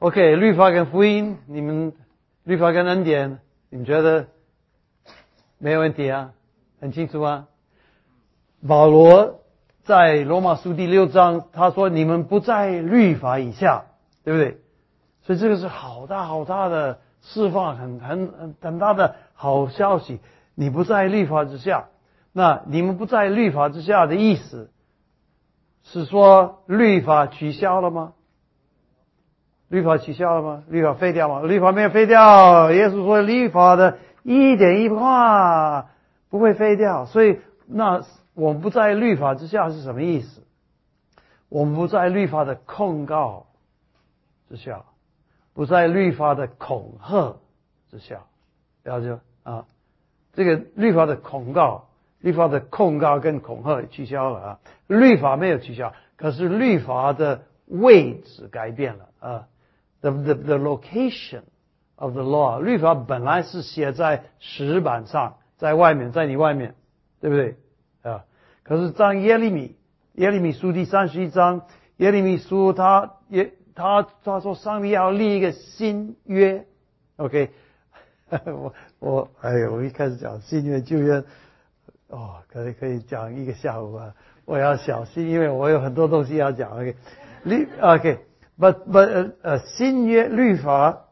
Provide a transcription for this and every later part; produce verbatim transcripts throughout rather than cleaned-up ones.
OK， 律法跟福音，你们律法跟恩典，你们觉得没有问题啊？很清楚啊？保罗在罗马书第六章，他说你们不在律法以下，对不对？所以这个是好大好大的释放，很很很很大的好消息。你不在律法之下，那你们不在律法之下的意思是说律法取消了吗？律法取消了吗？律法废掉吗？律法没有废掉。耶稣说律法的一点一画不会废掉。所以那我们不在律法之下是什么意思？我们不在律法的控告之下，不在律法的恐吓之下，了解啊？这个律法的控告，律法的控告跟恐吓取消了啊，律法没有取消，可是律法的位置改变了啊。The, the, the location of the law， 律法本来是写在石板上，在外面，在你外面，对不对啊？可是在耶利米，耶利米书第三十一章，耶利米书他也他他说上帝要立一个新约 ，OK， 我我哎呦，我一开始讲新约旧约，哦，可以可以讲一个下午啊，我要小心，因为我有很多东西要讲 ，OK， 立 OK。But but 呃呃新约律法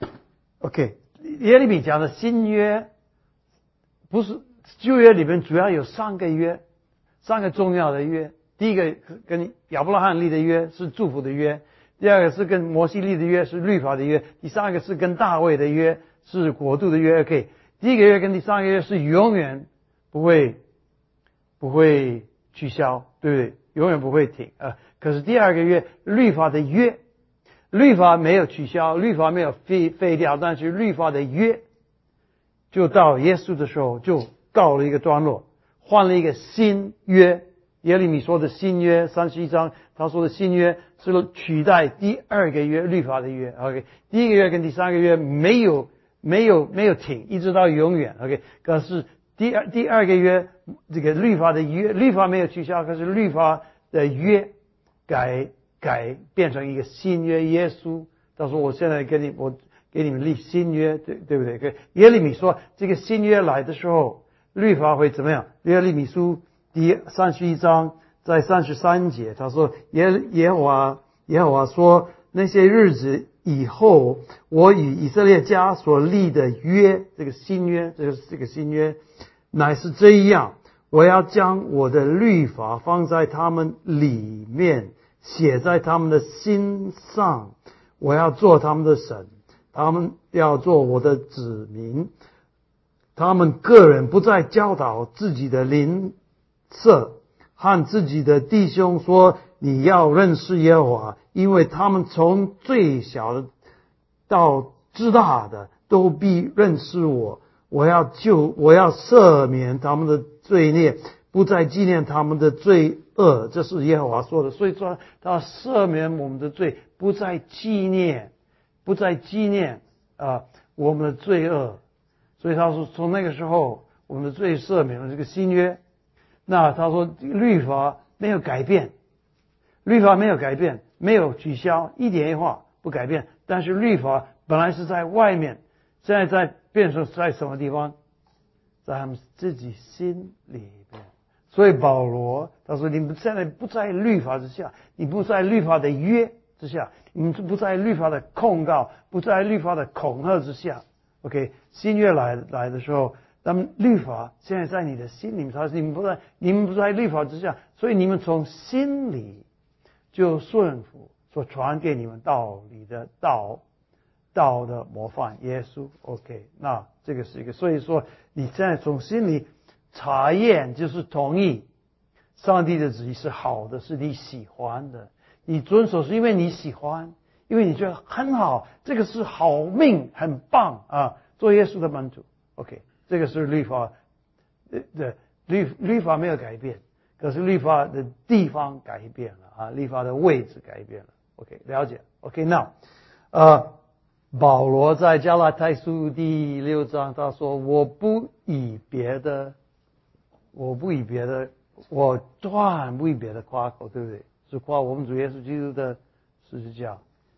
，OK， 耶利米讲的新约不是旧约里面主要有三个约，三个重要的约。第一个跟亚伯拉罕立的约是祝福的约，第二个是跟摩西立的约是律法的约，第三个是跟大卫的约是国度的约。OK， 第一个约跟第三个约是永远不会不会取消，对不对？永远不会停啊。可是第二个约律法的约，律法没有取消，律法没有废废掉，但是律法的约就到耶稣的时候就告了一个段落，换了一个新约。耶利米说的新约三十一章，他说的新约是取代第二个约律法的约。OK， 第一个约跟第三个约没有没有没有停，一直到永远。OK， 可是第二第二个约这个律法的约，律法没有取消，可是律法的约改改变成一个新约。耶稣他说我现在给你我给你们立新约，对对不对？耶利米说这个新约来的时候，律法会怎么样？耶利米书第三十一章在三十三节，他说耶耶和华耶和华说那些日子以后，我与以色列家所立的约，这个新约，这个这个新约乃是这样，我要将我的律法放在他们里面，写在他们的心上，我要做他们的神，他们要做我的子民。他们个人不再教导自己的邻舍和自己的弟兄说你要认识耶和华，因为他们从最小的到至大的都必认识我。我要救，我要赦免他们的罪孽，不再纪念他们的罪恶。这是耶和华说的。所以说他赦免我们的罪，不再纪念，不再纪念啊、呃、我们的罪恶。所以他说从那个时候我们的罪赦免了，这个新约。那他说律法没有改变，律法没有改变，没有取消，一点一画不改变。但是律法本来是在外面，现在在变成在什么地方？在他们自己心里边。所以保罗他说你们现在不在律法之下，你不在律法的约之下，你们不在律法的控告，不在律法的恐吓之下。OK， 新约来来的时候，那么律法现在在你的心里面，他说你们不在，你们不在律法之下，所以你们从心里就顺服所传给你们道理的道道的模范耶稣。OK， 那这个是一个，所以说你现在从心里查验，就是同意上帝的旨意是好的，是你喜欢的，你遵守是因为你喜欢，因为你觉得很好，这个是好命，很棒啊！做耶稣的门徒 ，OK， 这个是律法的律律法没有改变，可是律法的地方改变了啊，律法的位置改变了。OK， 了解 ？OK， 那呃，保罗在加拉太书第六章他说：“我不以别的，我不以别的，我断不以别的夸口，对不对？是夸我们主耶稣基督的十字架。”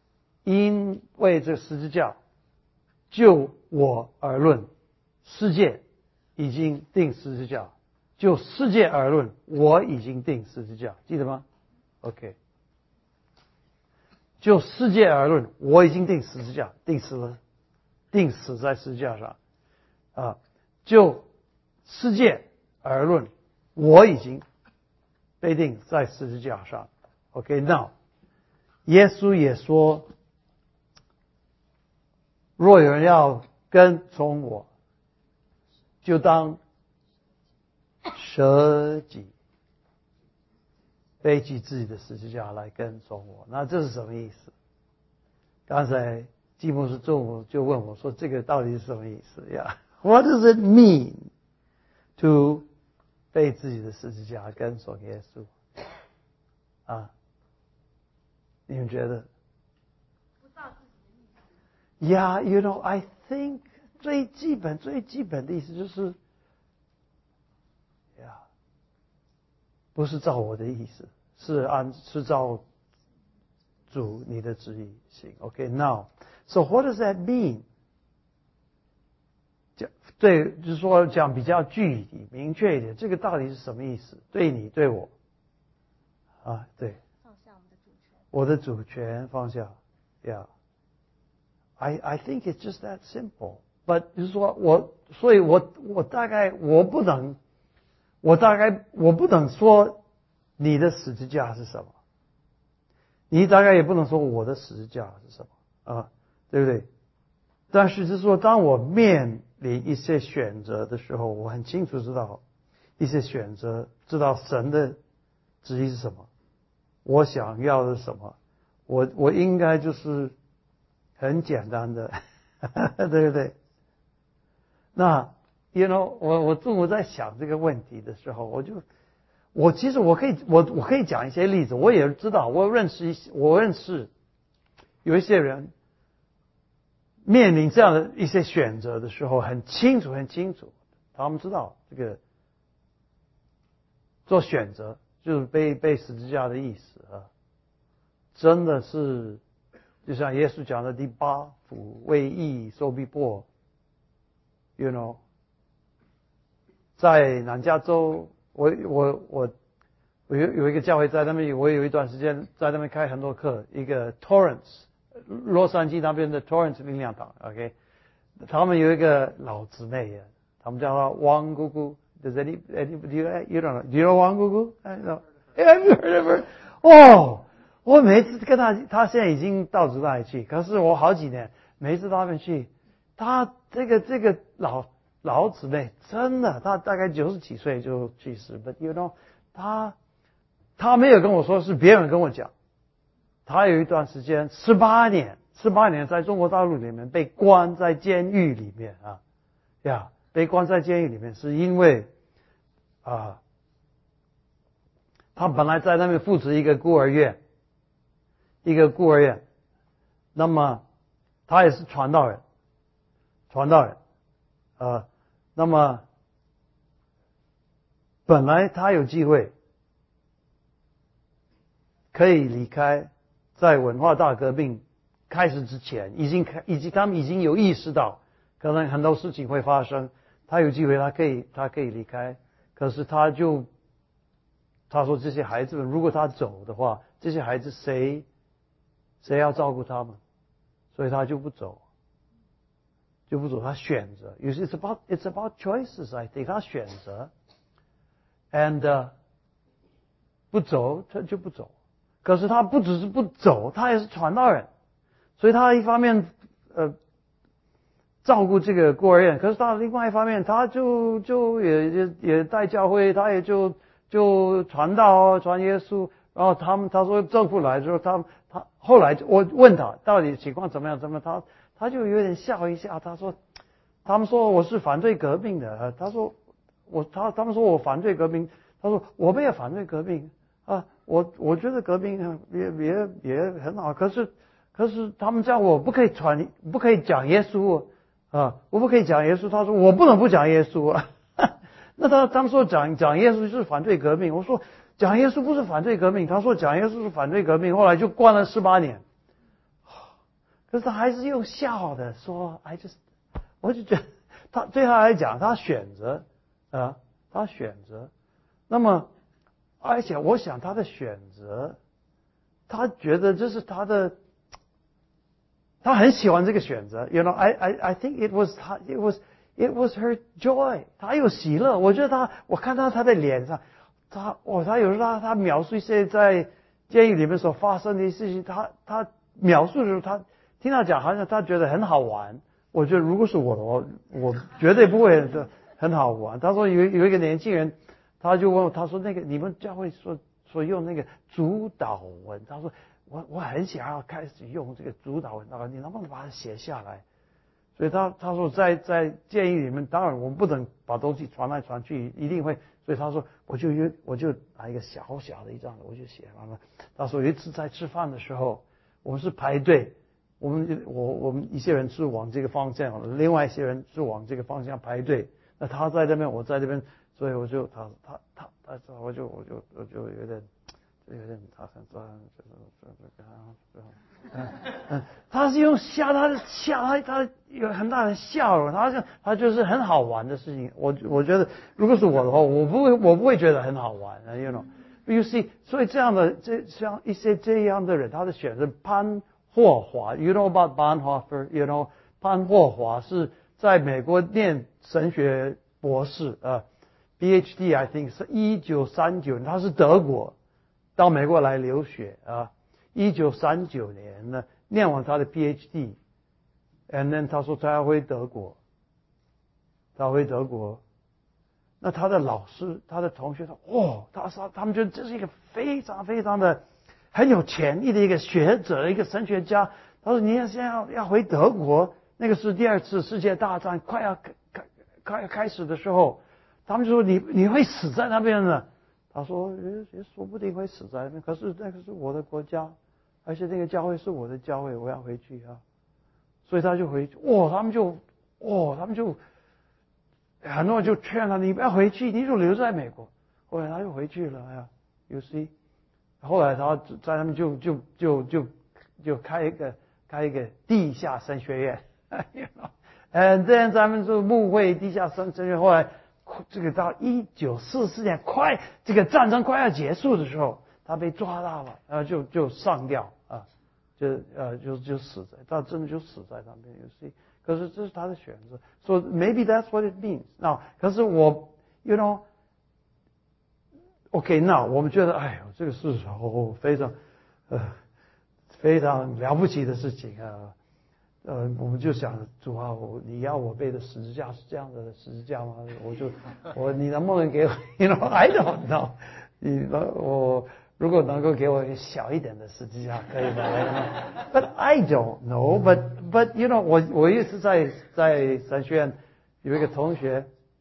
因为这十字架，就我而论，世界已经定十字架；就世界而论，我已经定十字架，记得吗 ？OK。就世界而论，我已经定十字架，定死了，定死在十字架上。啊，就世界而论，我已经被定在十字架上。OK，now，、okay, 耶稣也说，若有人要跟从我，就当舍己，背起自己的十字架来跟从我。那这是什么意思？刚才季牧师中午就问我说，这个到底是什么意思呀、yeah. What does it mean to 背自己的十字架跟从耶稣？啊，你们觉得？ 不照自己的意思。 Yeah, you know, I think 最基本、最基本的意思就是，呀，不是照我的意思，是按是照主你的旨意行。Okay, now, so what does that mean? 讲对，就是说讲比较具体、明确一点，这个到底是什么意思？对你、对我，啊，对。 放下我们的主权。 我的主权放下 ，Yeah. I I think it's just that simple. But 就是说我，所以我我大概我不能，我大概我不能说你的十字架是什么，你大概也不能说我的十字架是什么啊，对不对？但是就是说，当我面临一些选择的时候，我很清楚知道一些选择，知道神的旨意是什么，我想要的是什么，我我应该就是很简单的，对不对？那 you know 我我中午在想这个问题的时候，我就我其实我可以我我可以讲一些例子，我也知道我认识一些我认识有一些人面临这样的一些选择的时候，很清楚很清楚，他们知道这个做选择就是背背十字架的意思啊，真的是就像耶稣讲的第八福，为义受逼迫。You know， 在南加州，我我我我有有一个教会在那边，我有一段时间在那边开很多课。一个 Torrance， 洛杉矶那边的 Torrance 灵粮堂 ，OK， 他们有一个老姊妹，他们叫她王姑姑。Does any anybody you you don't know? Do you know 王姑姑 ？I know. Have you heard of her? 哦，我每次跟她，她现在已经到主那里去，可是我好几年每次到那边去。他这个这个老老姊妹真的，他大概九十几岁就去世。But you know， 他他没有跟我说，是别人跟我讲。他有一段时间十八年，十八年在中国大陆里面被关在监狱里面啊，呀，被关在监狱里面是因为啊，他本来在那边负责一个孤儿院，一个孤儿院，那么他也是传道人。传道人，呃，那么本来他有机会可以离开，在文化大革命开始之前，已经开，以及他们已经有意识到，可能很多事情会发生，他有机会，他可以，他可以离开，可是他就，他说这些孩子们，如果他走的话，这些孩子谁，谁要照顾他们，所以他就不走。就不走，他选择。有时 it's about it's about choices. I think 他选择 ，and、uh, 不走他就不走。可是他不只是不走，他也是传道人，所以他一方面呃照顾这个孤儿院，可是他另外一方面他就就也也也带教会，他也就就传道传耶稣。然后他们他说政府来之后，他他后来我问他到底情况怎么样怎么样，他。他就有点笑一下，他说：“他们说我是反对革命的。”他说：“我他他们说我反对革命。”他说：“我们也反对革命啊，我我觉得革命也也也很好。可是可是他们叫我不可以传，不可以讲耶稣啊，我不可以讲耶稣。”他说：“我不能不讲耶稣啊。”那他他们说讲讲耶稣就是反对革命。我说讲耶稣不是反对革命。他说讲耶稣是反对革命。后来就关了十八年。 可是他还是用笑的说 I just， 我就觉得他对他来讲，他选择啊，他选择。那么，而且我想他的选择，他觉得这是他的，他很喜欢这个选择。You know, I I I think it was 他 it was it was her joy， 他有喜乐。我觉得他，我看到他的脸上，他哦，他有时候他他描述一些在监狱里面所发生的事情，他他描述的时候，他听他讲，好像他觉得很好玩。我觉得如果是我的话，我绝对不会很好玩。他说有有一个年轻人，他就问我，他说那个你们教会说说用那个主导文，他说我我很想要开始用这个主导文，你能不能把它写下来？所以他他说在在监狱里面，当然我们不能把东西传来传去，一定会。所以他说我就约我就拿一个小小的一张，我就写完了。他说有一次在吃饭的时候，我们是排队。我们我我们一些人是往这个方向，另外一些人是往这个方向排队。那他在这边，我在这边，所以我就他他他他，我就我就我就有点有点他很这这这嗯嗯，他是用笑，他的笑，他他有很大的笑容，他就他就是很好玩的事情。我我觉得如果是我的话，我不会我不会觉得很好玩 ，you know，you see， 所以这样的这像一些这样的人，他的选择潘霍华 ，you know about Bonhoeffer，you know， 潘霍华是在美国念神学博士啊 ，B H D I think 是一九三九年，他是德国到美国来留学啊，一九三九年呢念完他的 P H D，and then 他说他要回德国，他回德国，那他的老师、他的同学说，哦，他说他们觉得这是一个非常非常的。很有潜力的一个学者，一个神学家。他说：“你要现在要要回德国，那个是第二次世界大战快要开快要开始的时候，他们就说你你会死在那边的。”他说：“也也说不定会死在那边，可是那个是我的国家，而且那个教会是我的教会，我要回去啊。”所以他就回去。哦，他们就哦，他们就很多人就劝他：“你不要回去，你就留在美国。”后来他又回去了。哎呀 ，you see。后来他在他们就就就就就开一个开一个地下神学院 ，and then 咱们就牧会地下神神学。后来这个到一九四四年，快这个战争快要结束的时候，他被抓到了，然后就就上吊啊，就呃就就死在，他真的就死在那边。You see， 可是这是他的选择。So maybe that's what it means. Now， 可是我 ，you know。OK， 那我们觉得，哎呦，这个是哦非常，呃，非常了不起的事情啊，呃，我们就想，主啊，我你要我背的十字架是这样的十字架吗？我就，我你能不能给我 ，you know I don't know， 你能我如果能够给我一个小一点的十字架可以吗 ？But I don't know, but but you know 我我一直在在神学院有一个同学。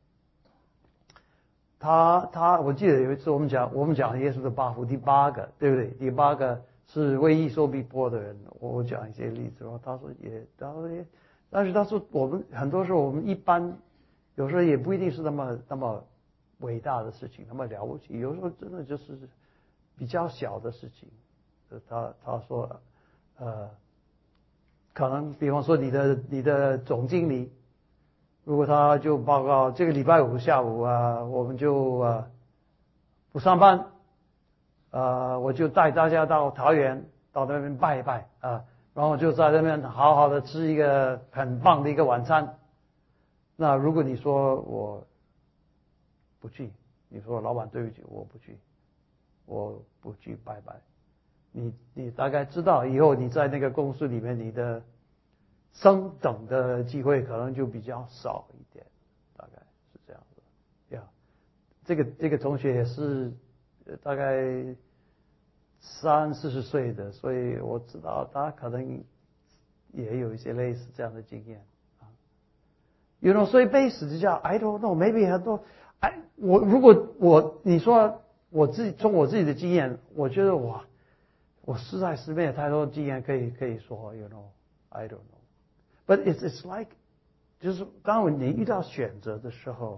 他他，我记得有一次我们讲我们讲耶稣的八福第八个，对不对？第八个是为义受逼迫的人。我讲一些例子，然后他说也，他说也，但是他说我们很多时候我们一般有时候也不一定是那么那么伟大的事情，那么了不起，有时候真的就是比较小的事情。他他说呃，可能比方说你的你的总经理。如果他就报告这个礼拜五下午啊，我们就啊不上班，呃，我就带大家到桃园到那边拜一拜啊，然后就在那边好好的吃一个很棒的一个晚餐。那如果你说我不去，你说老板对不起，我不去，我不去拜拜，你你大概知道以后你在那个公司里面你的。升等的机会可能就比较少一点，大概是这样的。呀，这个这个同学也是大概三四十岁的，所以我知道他可能也有一些类似这样的经验啊。You know， 所以背十字架 ，I don't know，maybe 很多，哎，我如果我你说我自己从我自己的经验，我觉得哇，我实在是没有太多经验可以可以说 ，you know，I don't know。But it's it's like， 就是当你遇到选择的时候，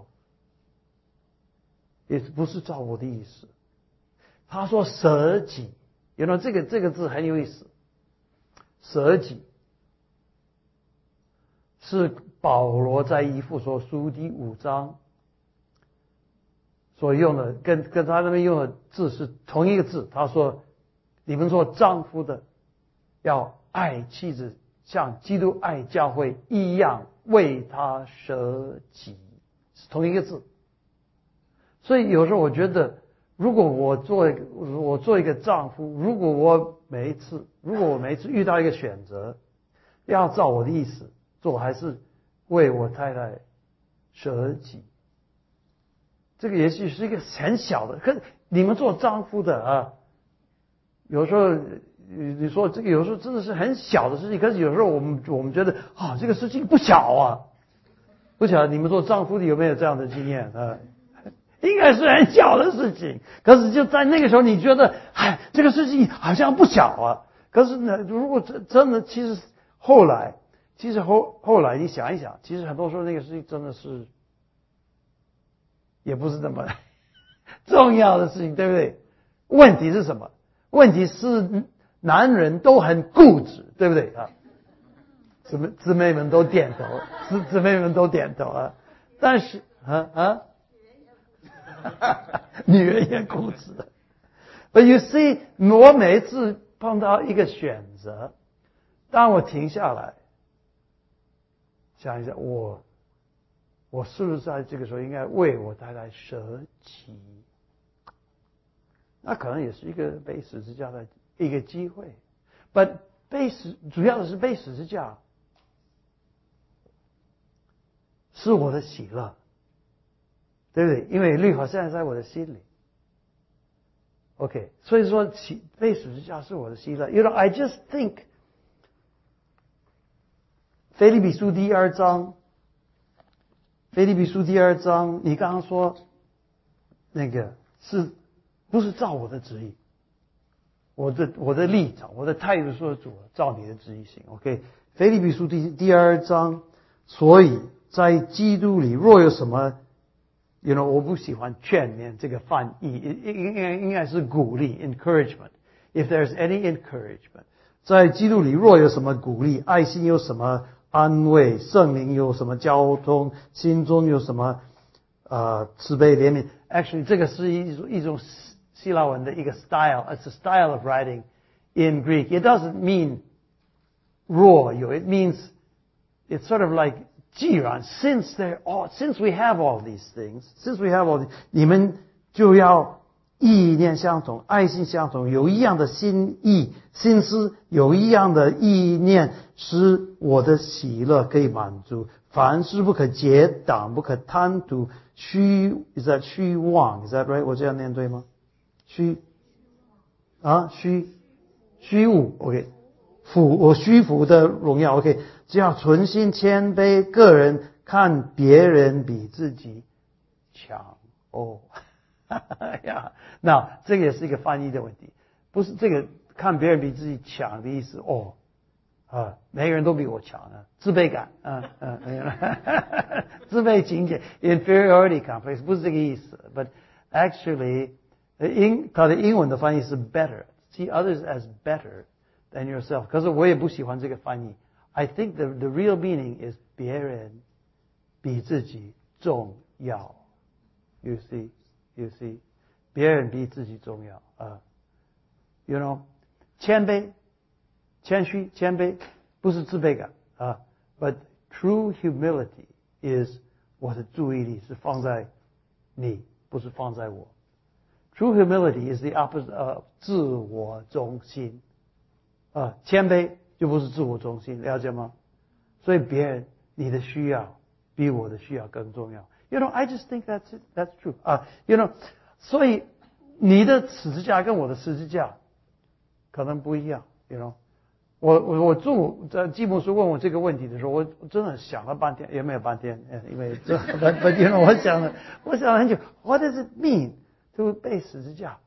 也不是照我的意思。他说舍己，you know 这个这个字很有意思，舍己。 是保罗在以弗所书第五章所用的，跟跟他那边用的字是同一个字。他说：“你们做丈夫的，要爱妻子，像基督爱教会一样，为他舍己。”是同一个字。所以有时候我觉得，如果我做我做一个丈夫，如果我每一次，如果我每一次遇到一个选择，要照我的意思做，还是为我太太舍己，这个也许是一个很小的。可是你们做丈夫的啊，有时候你说这个有时候真的是很小的事情，可是有时候我们我们觉得啊，这个事情不小啊，不晓得你们做丈夫的有没有这样的经验啊？应该是很小的事情，可是就在那个时候，你觉得，哎，这个事情好像不小啊。可是呢，如果真真的，其实后来，其实后后来你想一想，其实很多时候那个事情真的是，也不是那么重要的事情，对不对？问题是什么？问题是男人都很固执，对不对啊？姊妹姊妹们都点头，姊姊妹们都点头啊。但是啊啊。女人也固执。But you see， 我每一次碰到一个选择，当我停下来想一下，我我是不是在这个时候应该为我太太舍己？那可能也是一个背十字架的一个机会。But 背十主要的是背十字架是我的喜乐。对不对？因为律法现在在我的心里 ，OK， 所以说背十字架是我的喜乐。You know, I just think， 腓立比书第二章，腓立比书第二章，你刚刚说那个是不是照我的旨意？我的我的立场，我的态度说主，照你的旨意行。OK， 腓立比书第第二章，所以在基督里若有什么。You know， 我不喜欢劝勉这个翻译，应该应该是鼓励 encouragement. If there's any encouragement， 在基督里若有什么鼓励，爱心有什么安慰，圣灵有什么交通，心中有什么呃慈悲怜悯。Actually， 这个是一种一种希腊文的一个 style. It's a style of writing in Greek. It doesn't mean 若有 ，it means it's sort of like。既然 since there all since we have all these things since we have all these, 你们就要意念相同，爱心相同，有一样的心意心思，有一样的意念，使我的喜乐可以满足。凡事不可结党，不可贪图虚 is that 虚妄 is that right？ 我这样念对吗？虚啊虚虚无 OK。俯我虚浮的荣耀 ，OK， 只要存心谦卑，个人看别人比自己强哦，呀，那这个也是一个翻译的问题，不是这个看别人比自己强的意思哦，啊，每个人都比我强啊，自卑感，嗯嗯嗯，自卑情结 ，inferiority complex 不是这个意思 ，but actually， 英它的英文的翻译是 better，see others as better。than yourself. 可是我也不喜欢这个翻译。I think the the real meaning is 别人比自己重要。You see, you see， 别人比自己重要啊。Uh, you know， 谦卑、谦虚、谦卑不是自卑感啊。Uh, but true humility is 我的注意力是放在你，不是放在我。True humility is the opposite of 自我中心。啊，谦卑就不是自我中心，了解吗？所以别人你的需要比我的需要更重要。You know, I just think that's it, that's true. 啊 ，You know， 所以你的十字架跟我的十字架可能不一样。You know， 我我我住在季牧师问我这个问题的时候，我真的想了半天，也没有半天，因为这不不，You know， 我想了，我想了很久。What does it mean to 背十字架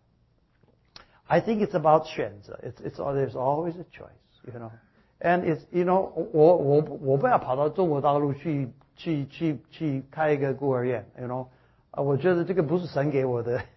？I think it's about 选择 ，it's it's there's always a choice, you know, and it's you know 我我我不要跑到中国大陆去去去去开一个孤儿院 ，you know， 啊，我觉得这个不是神给我的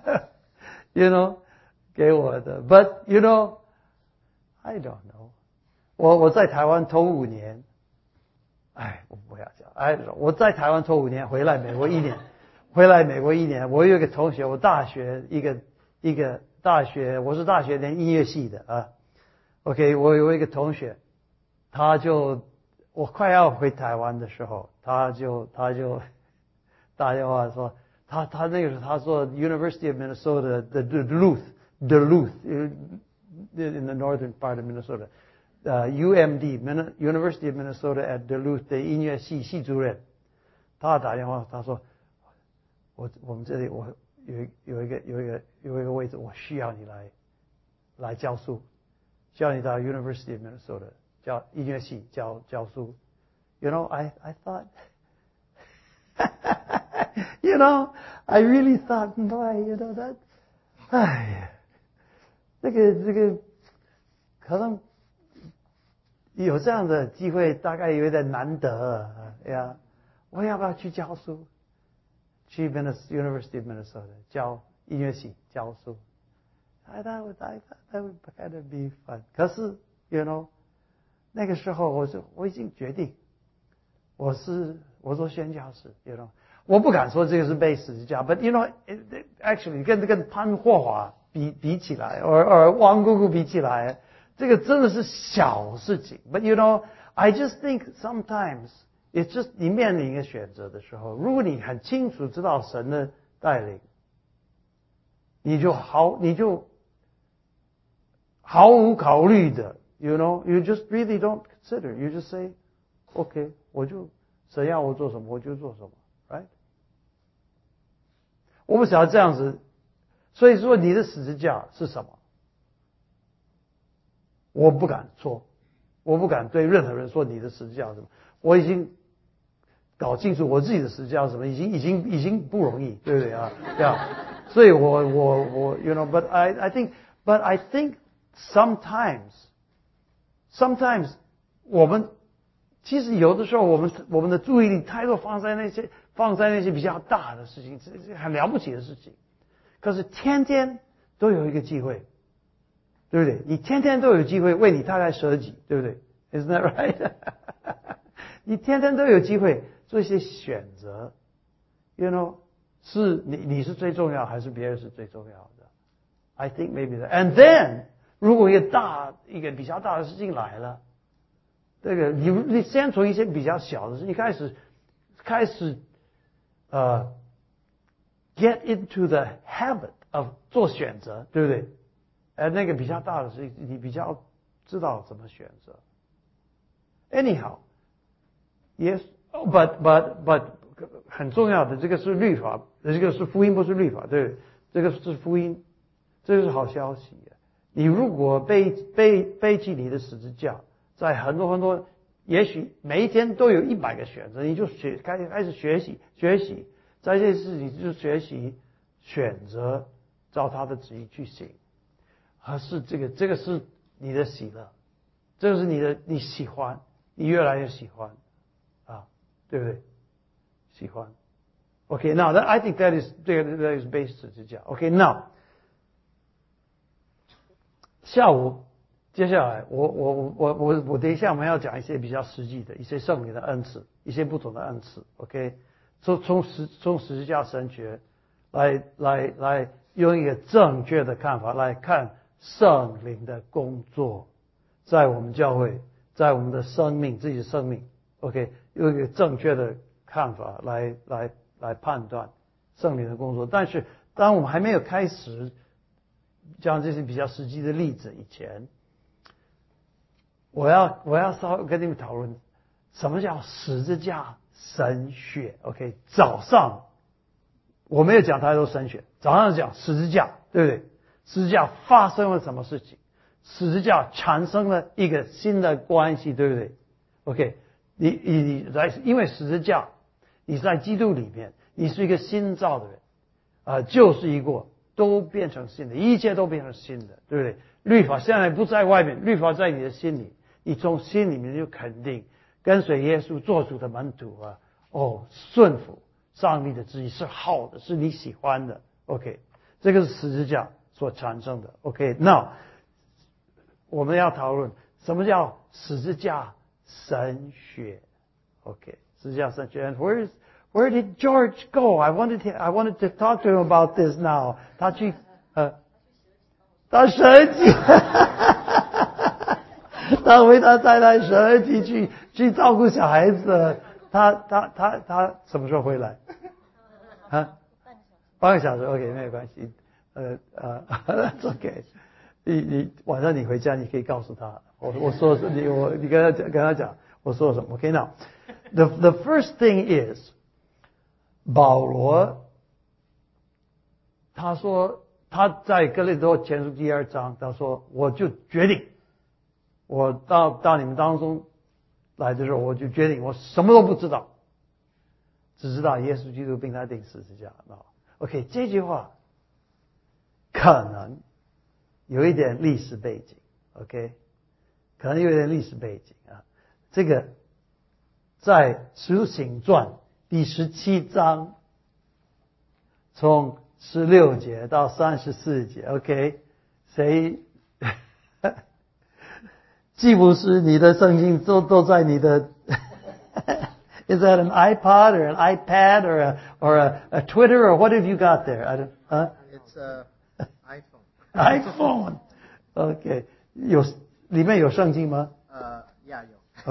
，you know， 给我的 ，but you know, I don't know， 我我在台湾头五年， 哎，我不要讲。哎，我在台湾头五年，回来美国一年，回来美国一年。我有一个同学，我大学一个一个大学，我是大学念音乐系的啊。OK， 我有一个同学，他就我快要回台湾的时候，他就他就打电话说，他他那个时候他说 University of Minnesota the Duluth Duluth in the northern part of Minnesota。呃、uh, U M D University of Minnesota at Duluth 的音乐系系主任，他打电话，他说，我我们这里我有有一个有一个有一个位置，我需要你来来教书，需要你到 University of Minnesota 教音乐系教教书。You know, I I thought, you know, I really thought, boy, you know that， 哎呀，这个这个可能。有这样的机会，大概有点难得呀。我要不要去教书？去 University of Minnesota 教音乐系教书。I thought I thought that would kind of be fun。可是 ，you know， 那个时候我就我已经决定，我是我做宣教士 ，you know， 我不敢说这个是被十字架 ，but you know actually 跟跟潘霍华比比起来，而而汪姑姑比起来。这个真的是小事情 ，but you know, I just think sometimes it's just 你面临一个选择的时候，如果你很清楚知道神的带领，你就毫你就毫无考虑的 ，you know, you just really don't consider, you just say, OK， 我就神要我做什么我就做什么 ，right？ 我不晓得这样子，所以说你的十字架是什么？我不敢说，我不敢对任何人说你的十字架是什么。我已经搞清楚我自己的十字架是什么，已经已经已经不容易，对不对啊？对啊。所以我我我 ，you know，but I I think but I think sometimes sometimes 我们其实有的时候我们我们的注意力太多放在那些放在那些比较大的事情，这这很了不起的事情，可是天天都有一个机会。对不对？你天天都有机会为你太太舍己，对不对 ？Isn't that right？ 你天天都有机会做一些选择 ，you know， 是你你是最重要还是别人是最重要的 ？I think maybe that. And then 如果一个大一个比较大的事情来了，这个你你先从一些比较小的事情开始开始呃 get into the habit of 做选择，对不对？而那个比较大的是，你比较知道怎么选择。Anyhow, yes, but but but 很重要的，这个是律法，这个是福音，不是律法，对，这个是福音，这个是好消息。你如果背背背起你的十字架，在很多很多，也许每一天都有一百个选择，你就学开始开始学习学习，在这些事情就学习选择，照他的旨意去行。而是这个，这个是你的喜乐，这个是你的你喜欢，你越来越喜欢，啊，对不对？喜欢。Okay, now that I think that is that is based 十字架。Okay, now 下午接下来我我我我我等一下我们要讲一些比较实际的一些圣灵的恩赐，一些不同的恩赐。OK， 从从十从十字架神学来来来用一个正确的看法来看。圣灵的工作，在我们教会，在我们的生命，自己的生命 ，OK， 用一个正确的看法来来来判断圣灵的工作。但是，当我们还没有开始讲这些比较实际的例子以前，我要我要稍微跟你们讨论什么叫十字架神学。OK， 早上我没有讲太多神学，早上讲十字架，对不对？十字架发生了什么事情？十字架产生了一个新的关系，对不对 ？OK， 你你你在因为十字架，你在基督里面，你是一个新造的人，啊、呃，旧事已过，都变成新的，一切都变成新的，对不对？律法现在不在外面，律法在你的心里，你从心里面就肯定跟随耶稣做主的门徒啊，哦，顺服上帝的旨意是好的，是你喜欢的。OK， 这个是十字架所产生的。OK， 那我们要讨论什么叫十字架神学。 OK， 十字架上去 ，and where is where did George go? I wanted to I wanted to talk to him about this now. 他去呃，他神奇，他回他太太神奇去去照顾小孩子。他他他他什么时候回来？啊，半个小时 ，OK， 没有关系。呃呃 ，That's OK。你你晚上你回家你可以告诉他，我我说你我你跟他讲跟他讲我说什么 ？OK now the the first thing is 保罗他说他在哥林多前书第二章他说我就决定我到到你们当中来的时候我就决定我什么都不知道，只知道耶稣基督并他钉十字架。OK 这句话可能有一点历史背景 ，OK， 可能有一点历史背景啊。这个在《使徒行传》第十七章，从十六节到三十四节 ，OK， 谁？既不是你的圣经都都在你的，Is that an iPod or an iPad or a or a, a Twitter or what have you got there? I don't, huh? It's a iPhone. OK， 有里面有圣经吗？ 呃，呀有。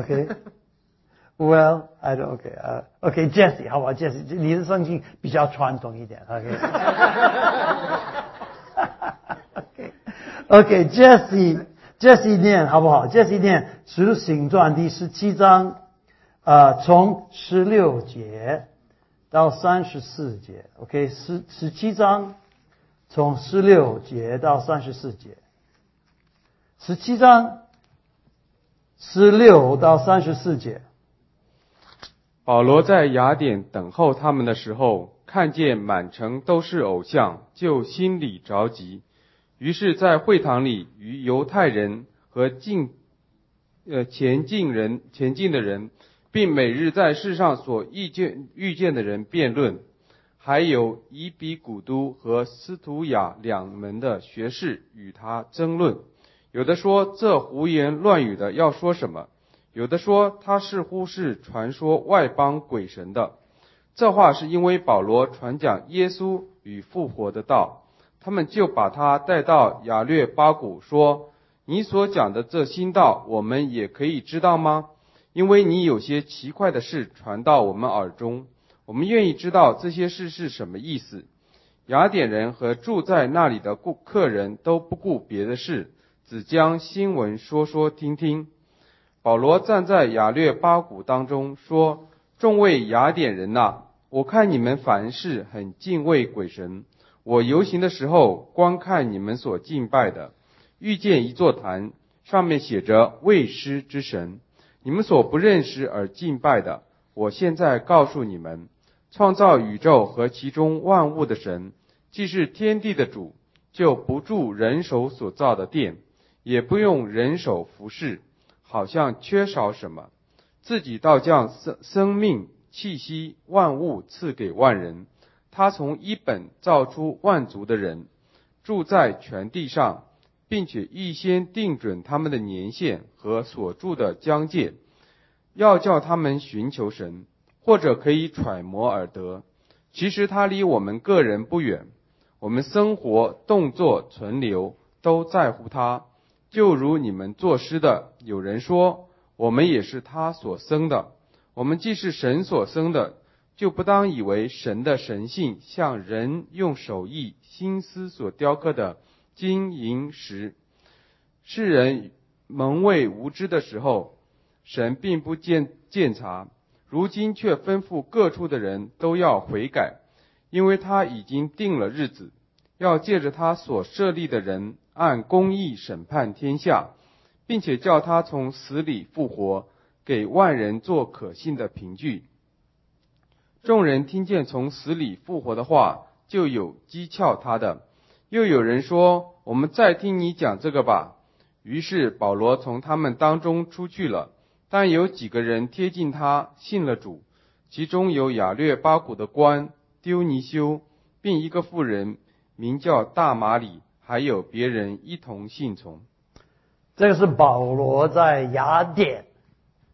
OK。Well, I don't. OK 啊、uh, OK Jesse， 好吧 Jesse， 你的圣经比较传统一点。OK。OK OK Jesse Jesse 念好不好 ？Jesse 念《使徒行传》第十七章，呃，从十六节到三十四节。OK， 十十七章。从十六节到三十四节，十七章十六到三十四节。 保罗在雅典等候他们的时候，看见满城都是偶像，就心里着急。于是，在会堂里与犹太人和近呃前进人前进的人，并每日在世上所遇见遇见的人辩论。还有以比古都和斯图亚两门的学士与他争论，有的说这胡言乱语的要说什么，有的说他似乎是传说外邦鬼神的。这话是因为保罗传讲耶稣与复活的道，他们就把他带到亚略巴谷，说你所讲的这新道我们也可以知道吗？因为你有些奇怪的事传到我们耳中，我们愿意知道这些事是什么意思。雅典人和住在那里的客人都不顾别的事，只将新闻说说听听。保罗站在亚略巴谷当中说，众位雅典人哪，我看你们凡事很敬畏鬼神。我游行的时候观看你们所敬拜的，遇见一座坛，上面写着未施之神，你们所不认识而敬拜的，我现在告诉你们，创造宇宙和其中万物的神，既是天地的主，就不住人手所造的殿，也不用人手服侍，好像缺少什么，自己倒将生生命气息万物赐给万人。他从一本造出万族的人，住在全地上，并且预先定准他们的年限和所住的疆界，要叫他们寻求神，或者可以揣摩而得。其实他离我们个人不远，我们生活动作存留都在乎他。就如你们作诗的，有人说我们也是他所生的，我们既是神所生的，就不当以为神的神性像人用手艺心思所雕刻的金银石。世人蒙昧无知的时候，神并不见鉴察，如今却吩咐各处的人都要悔改，因为他已经定了日子，要借着他所设立的人按公义审判天下，并且叫他从死里复活，给万人做可信的凭据。众人听见从死里复活的话，就有讥诮他的。又有人说，我们再听你讲这个吧。于是保罗从他们当中出去了，但有几个人贴近他，信了主，其中有亚略巴谷的官丢尼修，并一个妇人名叫大马里，还有别人一同信从。 这个是保罗在雅典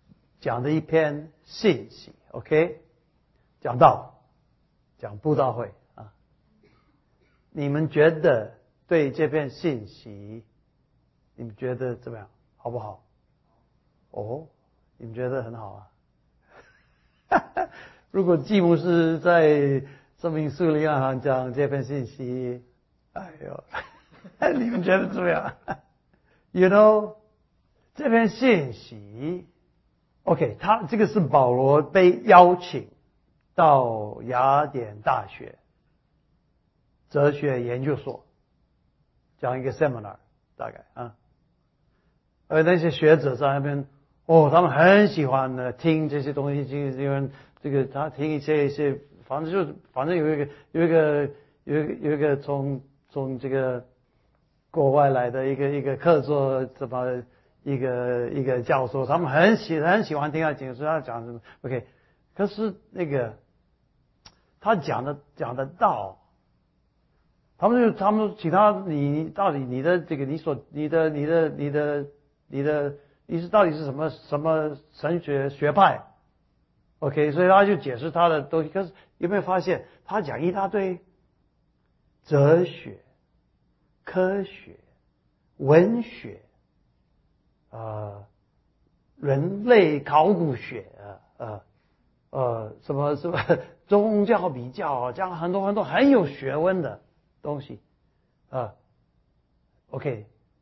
讲的一篇信息 ，OK， 讲道，讲布道会啊。你们觉得对这篇信息，你们觉得怎么样？好不好？哦，你们觉得很好啊？如果季牧师在生命树里上讲这篇信息，哎呦，你们觉得怎么样 ？You know， 这篇信息 ，OK， 他这个是保罗被邀请到雅典大学哲学研究所讲一个 seminar， 大概啊，而那些学者在那边，哦，他们很喜欢呢听这些东西，这个有人这个他听一些一些，反正就是反正有一个有一个有一个有一个从从这个国外来的一个一个客座怎么一个一个教授，他们很喜很喜欢听他讲，所以他讲什么 OK， 可是那个他讲的讲的道。他们就他们其他你到底你的这个你所你的你的你的你的你是到底是什么什么神学学派 ？OK， 所以他就解释他的东西。可是有没有发现他讲一大堆哲学、科学、文学、呃人类考古学呃呃什么什么宗教比较啊，讲很多很多很有学问的东西，啊 ，OK，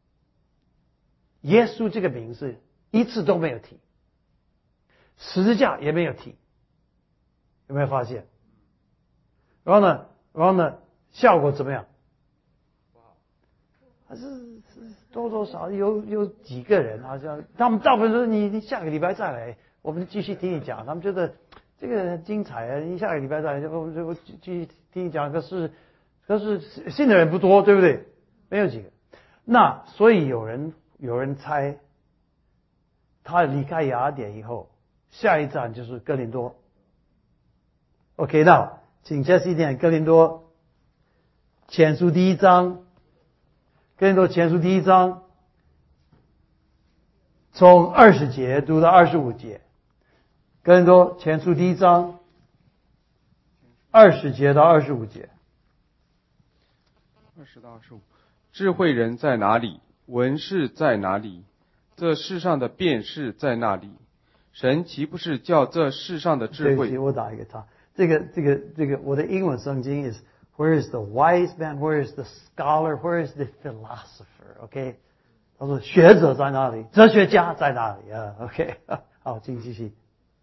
耶稣这个名字一次都没有提，十字架也没有提，有没有发现？然后呢，然后呢，效果怎么样？还是多多少有有几个人好像他们大部分说你你下个礼拜再来，我们继续听你讲，他们觉得这个很精彩啊，你下个礼拜再来，我我继续听你讲，可是。可是信的人不多，对不对？没有几个。那所以有人有人猜，他离开雅典以后，下一站就是哥林多。OK， 那请 Jesse 念哥林多前书第一章，哥林多前书第一章，从二十节读到二十五节。哥林多前书第一章，二十节到二十五节。 二十到二十五，智慧人在哪里？文士在哪里？这世上的辩士在哪里？神岂不是叫这世上的智慧？ 对不起，我打一个叉。这个这个这个，我的英文圣经 is Where is the wise man? Where is the scholar? Where is the philosopher? OK， 他说学者在哪里？哲学家在哪里啊 ？OK， 好，请继续。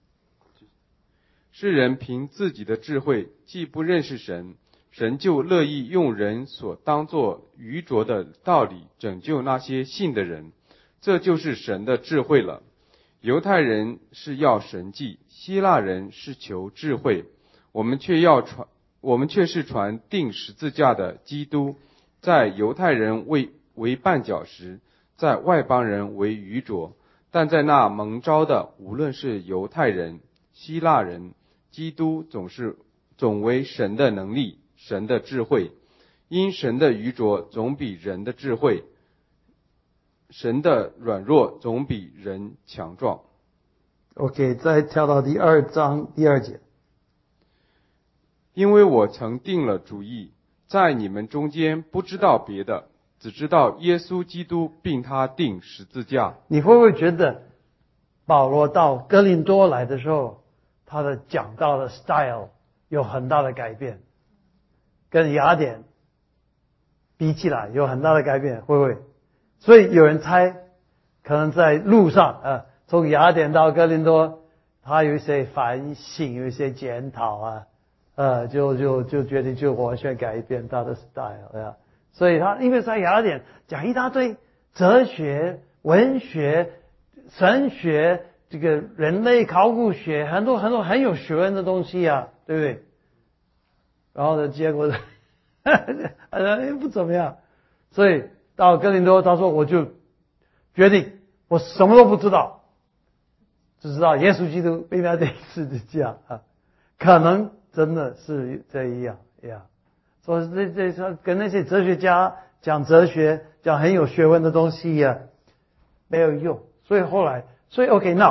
世人凭自己的智慧，既不认识神。神就乐意用人所当作愚拙的道理拯救那些信的人，这就是神的智慧了。犹太人是要神迹，希腊人是求智慧，我们却要传，我们却是传钉十字架的基督，在犹太人为为绊脚石，在外邦人为愚拙，但在那蒙召的，无论是犹太人、希腊人，基督总是总为神的能力。神的智慧，因神的愚拙总比人的智慧，神的软弱总比人强壮。 OK， 再跳到第二章第二节。 因为我曾定了主意，在你们中间不知道别的，只知道耶稣基督并他钉十字架。 你会不会觉得保罗到哥林多来的时候，他的讲道的 style 有很大的改变？跟雅典比起来有很大的改变，会不会？所以有人猜，可能在路上啊，从雅典到哥林多，他有一些反省，有一些检讨啊，呃，就就就决定就完全改变他的 style 啊。所以他因为在雅典讲一大堆哲学、文学、神学，这个人类考古学，很多很多很有学问的东西啊，对不对？然后呢，结果呃不怎么样，所以到哥林多，他说我就决定我什么都不知道，只知道耶稣基督被他钉十字架啊，可能真的是这样呀。所以这这跟那些哲学家讲哲学，讲很有学问的东西呀，没有用。所以后来，所以 OK， 那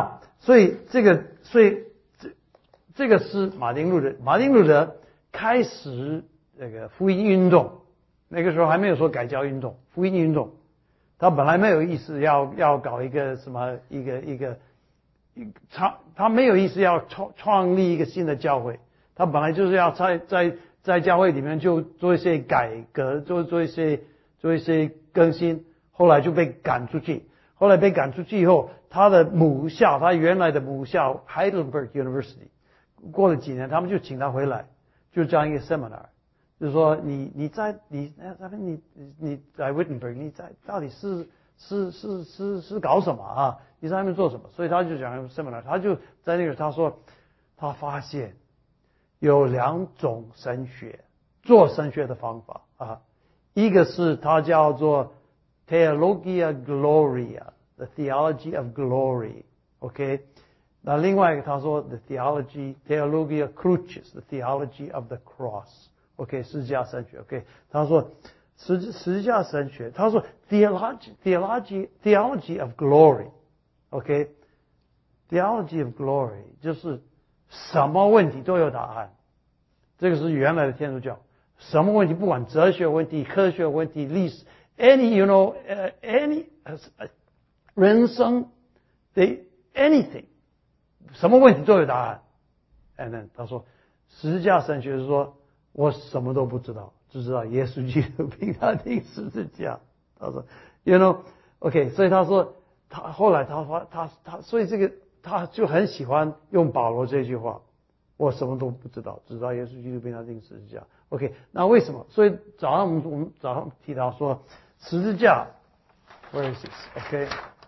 所以这个，所以这这个是马丁路德，马丁路德开始这个福音运动，那个时候还没有说改教运动，福音运动，他本来没有意思要要搞一个什么一个一个，他他没有意思要创创立一个新的教会，他本来就是要在在在教会里面就做一些改革，做做一些做一些更新，后来就被赶出去。后来被赶出去以后，他的母校，他原来的母校 Heidelberg University， 过了几年，他们就请他回来，就这样一个 seminar， 就是说你你在你你你在 Wittenberg， 你在到底是是是是是搞什么啊？你在那边做什么？所以他就讲 seminar， 他就在那个他说他发现有两种神学，做神学的方法啊，一个是他叫做Theologia Gloria, the theology of glory, OK? 那另外一个他说 the theology, Theologia Crucis, the theology of the cross, OK? 十字架神学 OK? 他说十字十字架神学，他说 theology, theology, theology of glory, OK? Theology of glory 就是什么问题都有答案，这个是原来的天主教，什么问题不管哲学问题、科学问题、历史。Any, you know, uh, any, uh, 人生的 anything， 什么问题都有答案。And then 他说，十字架神学是说，我什么都不知道，只知道耶稣基督并他钉十字架。他说 ，you know, OK， 所以他说，他后来他发他他，所以这个他就很喜欢用保罗这句话，我什么都不知道，只知道耶稣基督并他钉十字架。OK， 那为什么？所以早上我们我们早上提到说。十字架 ，Where is this? OK,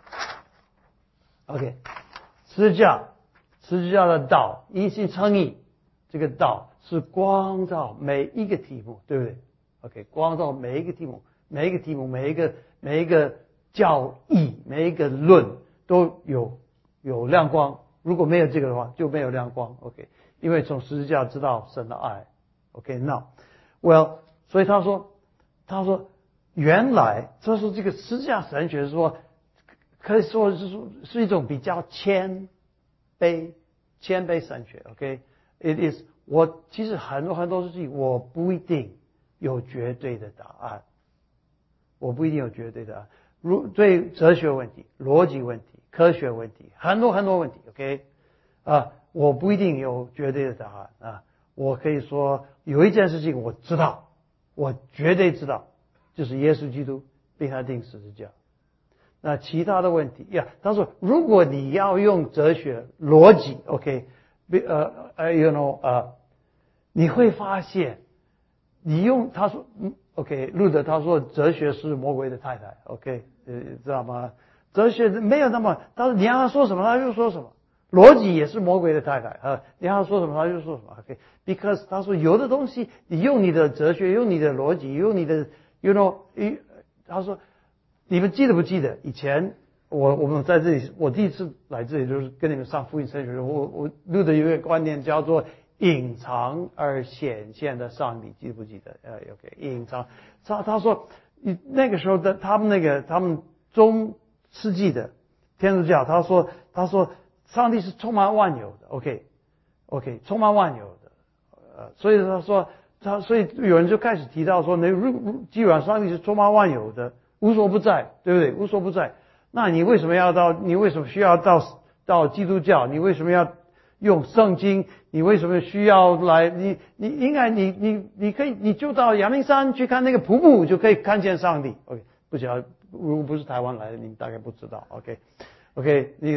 OK， 十字架，十字架的道，因信称义，这个道是光照每一个题目，对不对 ？OK， 光照每一个题目，每一个题目，每一个每一个教义，每一个论都有有亮光。如果没有这个的话，就没有亮光。OK， 因为从十字架知道神的爱。OK，now， well， 所以他说，他说。原来，这是这个十字架神学说，可以说是是一种比较谦卑、谦卑神学。OK，it is 我其实很多很多事情我不一定有绝对的答案，我不一定有绝对的答案。如对哲学问题、逻辑问题、科学问题，很多很多问题。OK， 啊，我不一定有绝对的答案啊。我可以说有一件事情我知道，我绝对知道。就是耶稣基督并他钉十字架。那其他的问题呀， yeah, 他说，如果你要用哲学逻辑 ，OK， 呃呃 ，you know， 呃，你会发现，你用他说，嗯 ，OK， 路德他说哲学是魔鬼的太太 ，OK， 呃，知道吗？哲学没有那么，他说你让他说什么他就说什么，逻辑也是魔鬼的太太啊，你让他说什么他就说什么 ，OK，because 他说有的东西你用你的哲学，用你的逻辑，用你的。You know， 他说，你们记得不记得以前我我们在这里，我第一次来这里就是跟你们上福音神学，我我录的有一个观念叫做隐藏而显现的上帝，记不记得？呃 ，OK， 隐藏。他他说，那个时候的他们那个他们中世纪的天主教，他说他说上帝是充满万有的 ，OK OK， 充满万有的，呃，所以他说。他所以有人就开始提到说，那如基本上上帝是充满万有的，无所不在，对不对？无所不在。那你为什么要到？你为什么需要到到基督教？你为什么要用圣经？你为什么需要来？你你应该你你你可以你就到阳明山去看那个瀑布，就可以看见上帝。OK， 不晓得如果不是台湾来的，你们大概不知道。OK OK， 你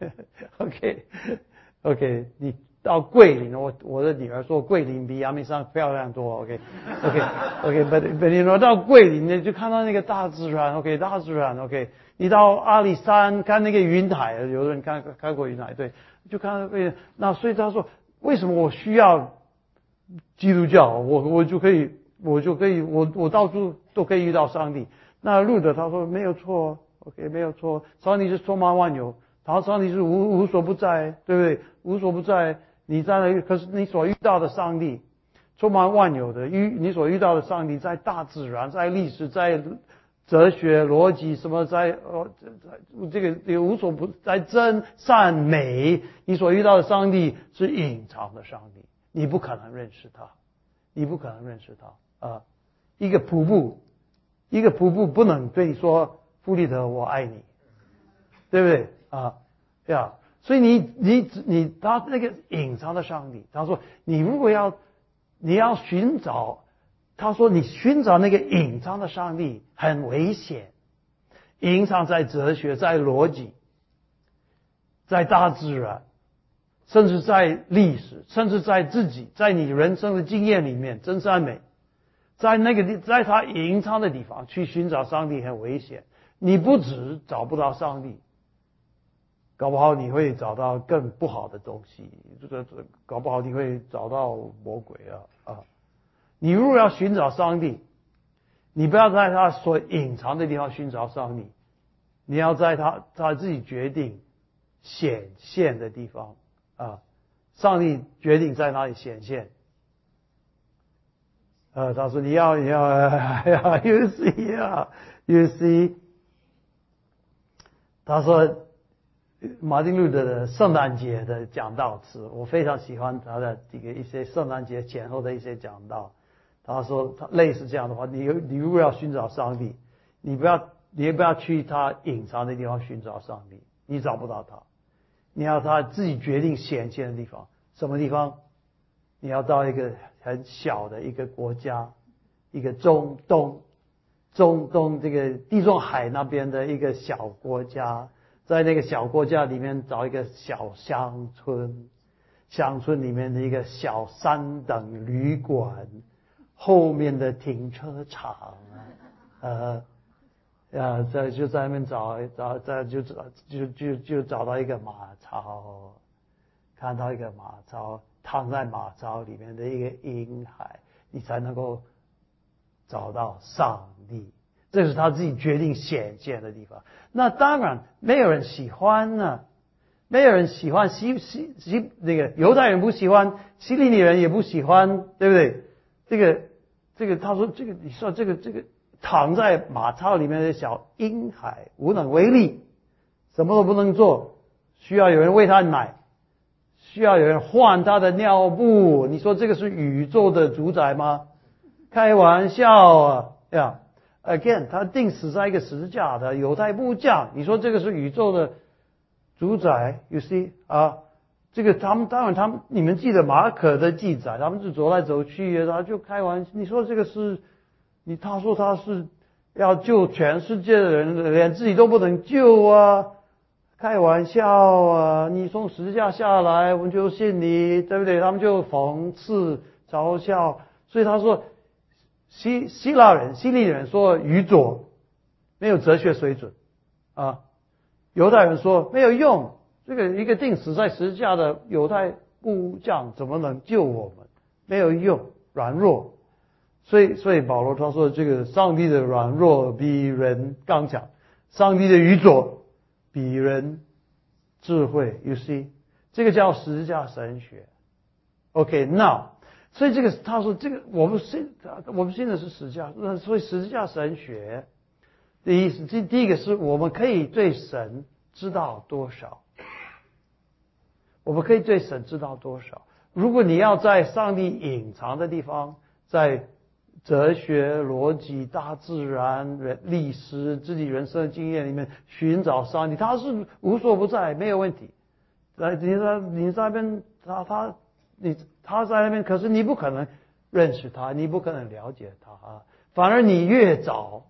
OK OK 你。到桂林，我我的女儿说桂林比阳明山漂亮多。OK OK OK，but but 你到桂林你就看到那个大自然 ，OK 大自然 ，OK。你到阿里山看那个云海，有人看看过云海，对，就看那那所以他说，为什么我需要基督教？我我就可以我就可以我我到处都可以遇到上帝。那路德他说没有错 ，OK 没有错，上帝是充满万有，然后上帝是无无所不在，对不对？无所不在。你在那，可是你所遇到的上帝，充满万有的，遇你所遇到的上帝，在大自然，在历史，在哲学逻辑什么在哦这这个也无所不在真善美，你所遇到的上帝是隐藏的上帝，你不可能认识他，你不可能认识他啊！一个瀑布，一个瀑布不能对你说弗里德我爱你，对不对啊？对啊，所以你你你他那个隐藏的上帝，他说你如果要你要寻找。他说：“你寻找那个隐藏的上帝很危险，隐藏在哲学、在逻辑、在大自然，甚至在历史，甚至在自己，在你人生的经验里面，真善美，在那个地，在他隐藏的地方去寻找上帝很危险。你不止找不到上帝，搞不好你会找到更不好的东西。这个，搞不好你会找到魔鬼啊啊！”你如果要寻找上帝，你不要在他所隐藏的地方寻找上帝，你要在他他自己决定显现的地方啊，上帝决定在哪里显现。呃，他说你要你要呀 ，you see 啊 ，you see。他说马丁路德的圣诞节的讲道词，我非常喜欢他的这个一些圣诞节前后的一些讲道。他说，他类似这样的话，你你如果要寻找上帝，你不要你也不要去他隐藏的地方寻找上帝，你找不到他，你要他自己决定显现的地方。什么地方？你要到一个很小的一个国家，一个中东，中东这个地中海那边的一个小国家，在那个小国家里面找一个小乡村，乡村里面的一个小三等旅馆。后面的停车场，呃，呃，在就在那边找找，在就找就就就找到一个马槽，看到一个马槽，躺在马槽里面的一个婴孩，你才能够找到上帝。这是他自己决定显现的地方。那当然，没有人喜欢呢、啊，没有人喜欢西西西那个犹太人不喜欢，希利尼人也不喜欢，对不对？这个。这个他说，这个你说这个这个躺在马槽里面的小婴孩无能为力，什么都不能做，需要有人喂他奶，需要有人换他的尿布。你说这个是宇宙的主宰吗？开玩笑啊呀 ！Again， 他定死在一个十字架的犹太部将，你说这个是宇宙的主宰 ？You see 啊？这个他们当然他们你们记得马可的记载，他们是走来走去，他就开玩笑。你说这个是，你他说他是要救全世界的人，连自己都不能救啊，开玩笑啊！你从十字架下来，我们就信你，对不对？他们就讽刺嘲笑，所以他说希希腊人、希利人说愚拙，没有哲学水准啊；犹太人说没有用。这个一个定死在十字架的犹太部将怎么能救我们？没有用，软弱。所以，所以保罗他说，这个上帝的软弱比人刚强，上帝的愚拙比人智慧。You see， 这个叫十字架神学。OK，now，、okay, 所以这个他说这个我们信，我们信的是十字架，所以十字架神学的意思，这第一个是我们可以对神知道多少。我们可以对神知道多少？如果你要在上帝隐藏的地方，在哲学、逻辑、大自然、人历史、自己人生的经验里面寻找上帝，他是无所不在，没有问题。在你在你在那边，他他你他在那边，可是你不可能认识他，你不可能了解他啊。反而你越早，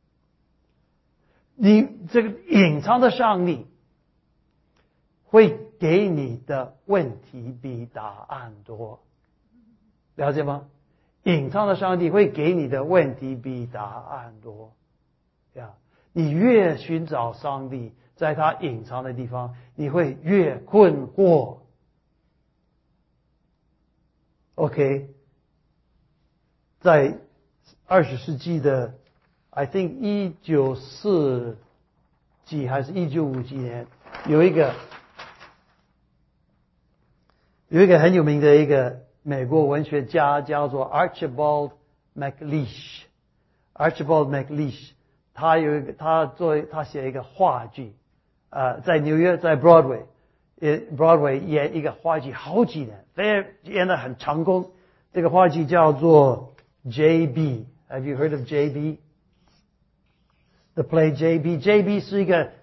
你这个隐藏的上帝会给你的问题比答案多，了解吗？隐藏的上帝会给你的问题比答案多，呀，你越寻找上帝，在他隐藏的地方，你会越困惑。OK， 在二十世纪的 ，I think 一九四几还是一九五几年，有一个。有一个很有名的一个美国文学家叫做 Archibald MacLeish，Archibald MacLeish， 他有一个，他做他写一个话剧，呃，在纽约，在 Broadway， Broadway 演一个话剧好几年，非演得很成功。这个话剧叫做 J B。Have you heard of J B? The play J B. J B 是一个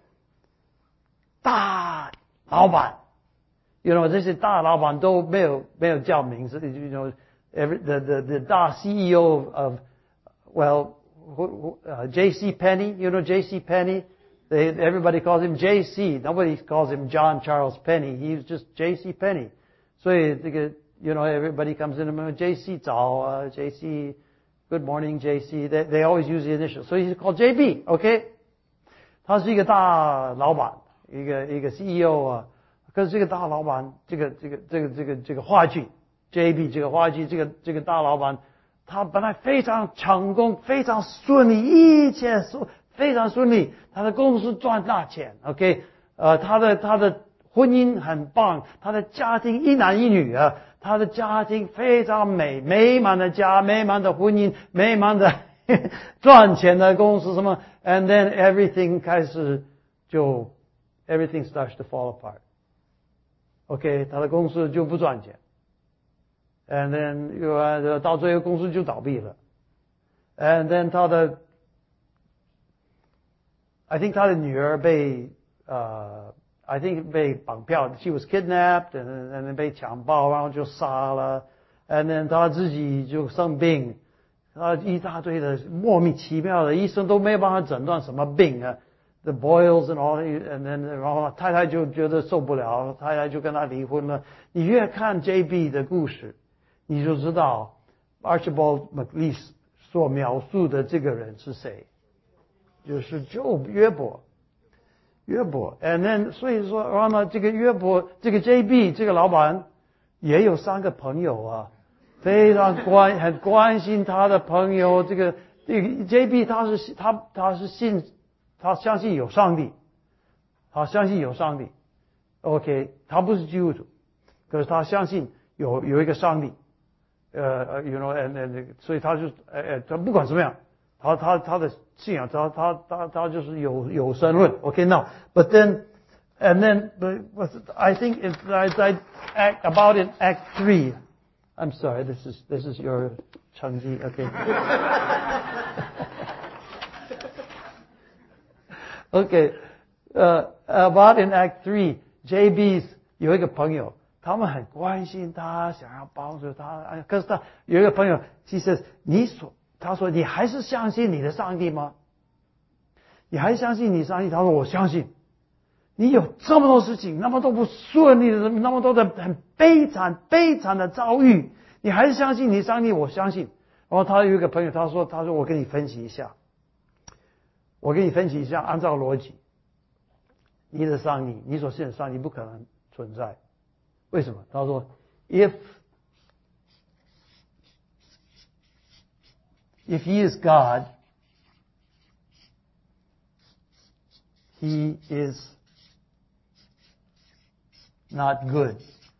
大老板。You know， 这些大老板都没有没有叫名字。You know, every the the the 大 C E O of well, uh, J C Penney. You know J C Penney. They, everybody calls him J C. Nobody calls him John Charles Penny. He's just J C Penney. 所以这个 you know everybody comes in and J C 早啊 J C Good morning J C. They they always use the initial. So he's called J B. Okay. 他是一个大老板，一个一个 C E O 啊。可是这个大老板，这个这个这个这个这个话剧 J B 这个话剧，这个这个大老板，他本来非常成功，非常顺利，一切顺非常顺利，他的公司赚大钱 ，OK， 呃，他的他的婚姻很棒，他的家庭一男一女啊，他的家庭非常美，美满的家，美满的婚姻，美满的赚钱的公司什么 ，and then everything 开始就 everything starts to fall apart。OK， 他的公司就不赚钱 ，and then 又到最后公司就倒闭了 ，and then 他的 ，I think 他的女儿被呃、uh, ，I think 被绑票 ，she was kidnapped and and then 被强暴，然后就杀了 ，and then 他自己就生病，他一大堆的莫名其妙的，医生都没有办法诊断什么病啊。The boils and all, and then 然后太太就觉得受不了，太太就跟他离婚了。你越看 J B 的故事，你就知道 Archibald MacLeish 所描述的这个人是谁，就是就约伯，约伯。And then 所以说，然后呢，这个约伯，这个 J B 这个老板也有三个朋友啊，非常关很关心他的朋友。这个这个 J B 他是他他是信。他相信有上帝，他相信有上帝 ，OK， 他不是基督徒，可是他相信有有一个上帝，呃，you know，and and 所以他就，呃，他不管怎么样，他他他的信仰，他他他他就是有有神论 ，OK，now，but then and then but I think it's as I act about in Act three. I'm sorry, this is this is your 成绩 ，OK。Okay, uh, about in Act three, J B's 有一个朋友，他们很关心他，想要帮助他。可是他有一个朋友，其实你所他说你还是相信你的上帝吗？你还相信你上帝？他说我相信。你有这么多事情，那么多不顺利的，那么多的很悲惨悲惨的遭遇，你还是相信你上帝？我相信。然后他有一个朋友，他说他说我跟你分析一下。我给你分析一下，按照逻辑，你的上帝，你所信的上帝不可能存在，为什么？他说 ，if if he is God, he is not good.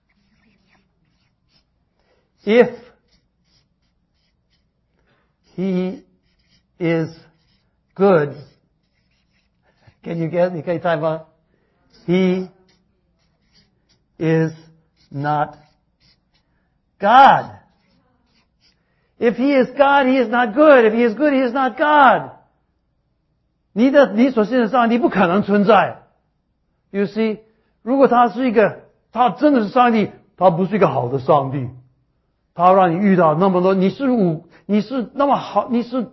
If he is good, can you guess? 你可以猜吗 ？He is not God. If he is God, he is not good. If he is good, he is not God. 你的你所信的上帝不可能存在。You see， 如果他是一个，他真的是上帝，他不是一个好的上帝。他让你遇到那么多，你是五，你是那么好，你是。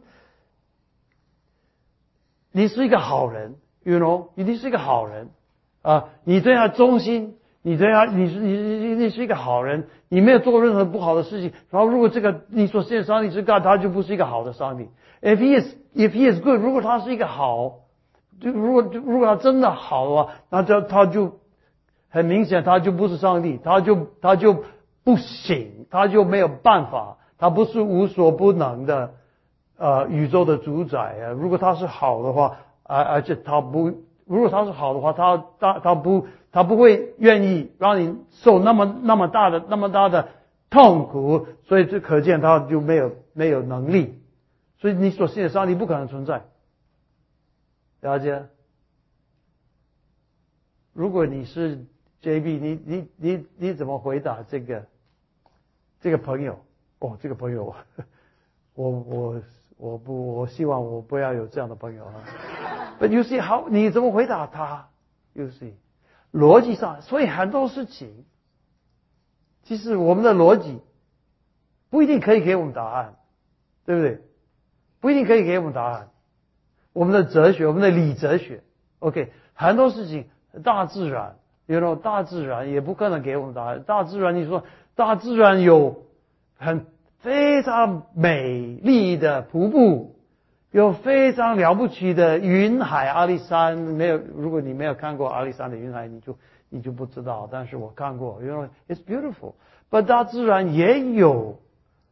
你是一个好人 ，you know， 你是一个好人啊！你对他忠心，你对他，你是你你你是一个好人，你没有做任何不好的事情。然后，如果这个你所信的上帝是 God， 他就不是一个好的上帝。If he is if he is good， 如果他是一个好，就如果如果他真的好的话，那就他就很明显，他就不是上帝，他就他就不行，他就没有办法，他不是无所不能的。呃，宇宙的主宰啊，如果他是好的话，而、呃、而且他不，如果他是好的话，他他他不，他不会愿意让你受那么那么大的那么大的痛苦，所以这可见他就没有没有能力，所以你所信的上帝不可能存在。 了解？如果你是 J B， 你你你你怎么回答这个这个朋友？哦，这个朋友，我我我不我希望我不要有这样的朋友啊。But you see how 你怎么回答他 ？You see， 逻辑上，所以很多事情，其实我们的逻辑不一定可以给我们答案，对不对？不一定可以给我们答案。我们的哲学，我们的理哲学 ，OK， 很多事情，大自然 ，you know， 大自然也不可能给我们答案。大自然，你说大自然有很非常美丽的瀑布，有非常了不起的云海，阿里山没有，如果你没有看过阿里山的云海，你就你就不知道。但是我看过 ，you know，it's beautiful。but 大自然也有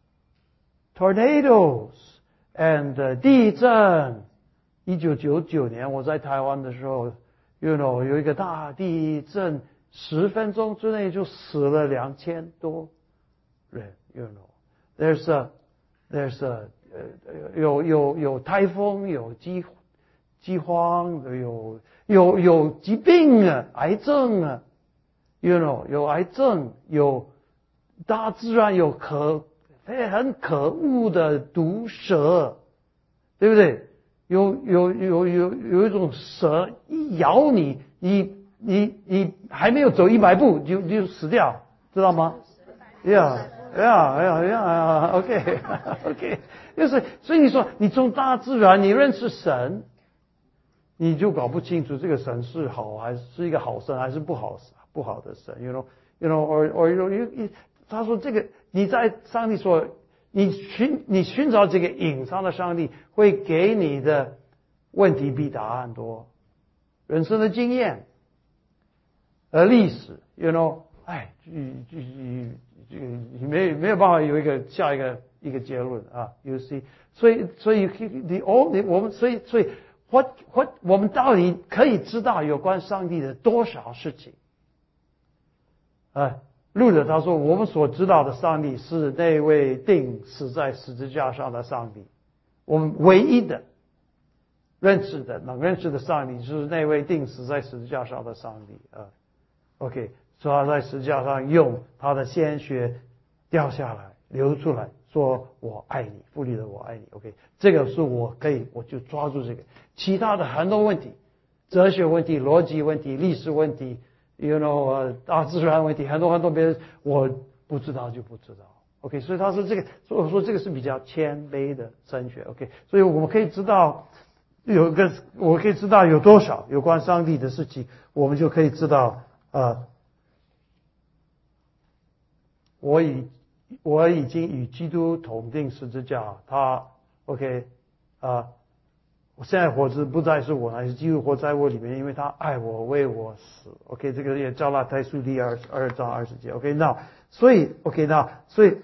tornadoes and、uh, 地震。一九九九年我在台湾的时候 ，you know， 有一个大地震，十分钟之内就死了两千多人 ，you know，there's a there's a 呃有有有台风，有饥饥荒，有有有疾病啊，癌症啊 ，you know， 有癌症，有大自然有可很可恶的毒蛇，对不对？有有有有有一种蛇一咬你，你你你还没有走一百步就就死掉，知道吗 ？Yeah yeah yeah yeah OK OK， 就是所以你说你从大自然你认识神，你就搞不清楚这个神是好还是是一个好神还是不好不好的神 ，you know you know or or you know 他说这个你在上帝说。你寻你寻找这个隐藏的上帝，会给你的问题比答案多。人生的经验，呃，历史 ，you know， 哎，就就就你没没有办法有一个下一个一个结论啊 ，you see， 所以所以 the only 我们所以所以 what what 我们到底可以知道有关上帝的多少事情？哎。路德他说：“我们所知道的上帝是那位钉死在十字架上的上帝，我们唯一的认识的能认识的上帝就是那位钉死在十字架上的上帝啊。OK， 说他在十字架上用他的鲜血掉下来流出来，说我爱你，父里的我爱你。OK， 这个是我可以我就抓住这个，其他的很多问题，哲学问题、逻辑问题、历史问题。” You know， 大自然问题很多很多别人我不知道就不知道 ，OK， 所以他说这个，所以我说这个是比较谦卑的神学 ，OK， 所以我们可以知道有个，我可以知道有多少有关上帝的事情，我们就可以知道啊、呃，我已我已经与基督同定十字架，他 OK 啊、呃。我现在活着不再是我，乃是基督活在我里面，因为他爱我，为我死。OK， 这个也加拉太书第二二章二十节。OK， 那所以 OK， 那所以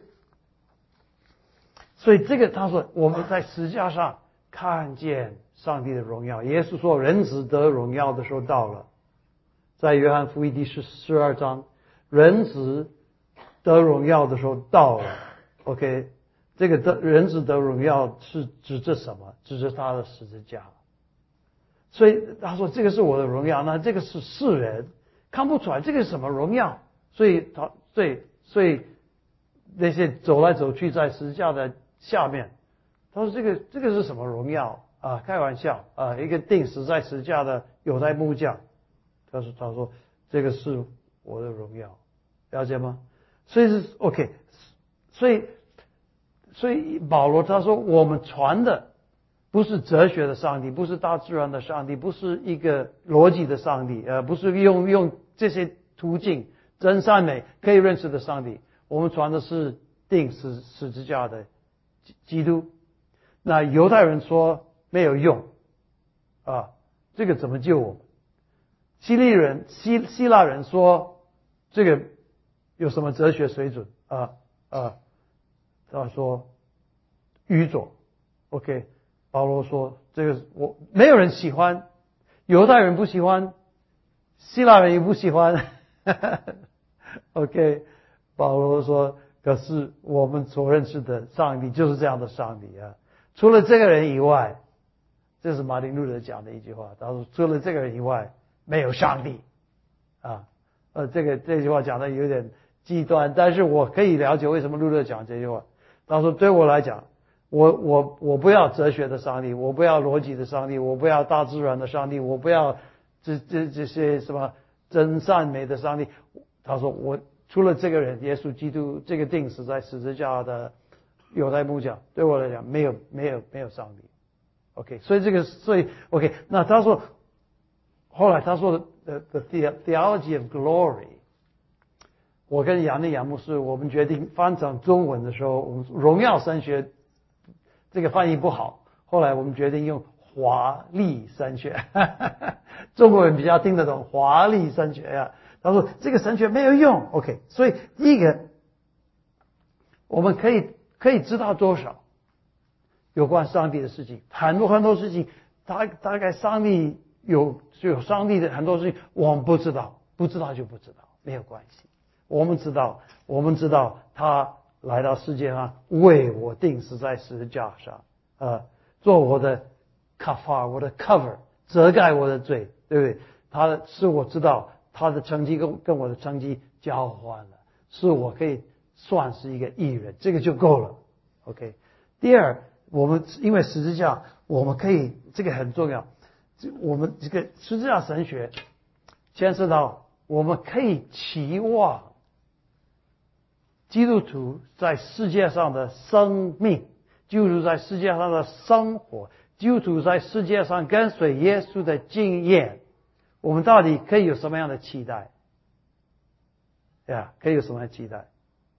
所以这个他说我们在十字架上看见上帝的荣耀。耶稣说人子得荣耀的时候到了，在约翰福音第十十二章，人子得荣耀的时候到了。OK。这个得人子得荣耀是指着什么？指着他的十字架。所以他说这个是我的荣耀，那这个是世人看不出来，这个是什么荣耀？所以他所以所以那些走来走去在十字架的下面，他说这个这个是什么荣耀啊？开玩笑啊！一个钉死在十字架的犹太木匠，他说他说这个是我的荣耀，了解吗？所以是 OK， 所以。所以保罗他说我们传的不是哲学的上帝，不是大自然的上帝，不是一个逻辑的上帝，呃，不是用用这些途径真善美可以认识的上帝。我们传的是钉十十字架的基督。那犹太人说没有用啊，这个怎么救我们？希利人希希腊人说这个有什么哲学水准啊啊？他说愚拙 ，OK， 保罗说这个我没有人喜欢，犹太人不喜欢，希腊人也不喜欢，OK， 保罗说，可是我们所认识的上帝就是这样的上帝啊，除了这个人以外， 这是马丁路德讲的一句话，他说除了这个人以外没有上帝啊。呃，这个这句话讲的有点极端，但是我可以了解为什么路德讲这句话。他说对我来讲，我我我不要哲学的上帝，我不要逻辑的上帝，我不要大自然的上帝，我不要这这这些什么真善美的上帝。他说我除了这个人耶稣基督这个钉死在十字架的犹太木匠，对我来讲没有没有没有上帝。OK， 所以这个所以 OK， 那他说后来他说的 the theology of glory， 我跟杨内杨牧师我们决定翻成中文的时候，我们荣耀神学这个翻译不好，后来我们决定用华丽神学，中国人比较听得懂华丽神学呀、啊。他说这个神学没有用 ，OK， 所以第一个我们可以可以知道多少有关上帝的事情，很多很多事情，大大概上帝有有上帝的很多事情我们不知道，不知道就不知道，没有关系。我们知道，我们知道他来到世界上为我钉死在十字架上，呃，做我的 kafar， 我的 cover， 遮盖我的罪，对不对？他是我知道他的成绩跟跟我的成绩交换了，是我可以算是一个义人，这个就够了。OK， 第二，我们因为十字架，我们可以这个很重要，我们这个十字架神学牵涉到我们可以期望基督徒在世界上的生命，基督徒在世界上的生活，基督徒在世界上跟随耶稣的经验，我们到底可以有什么样的期待？对啊，可以有什么样的期待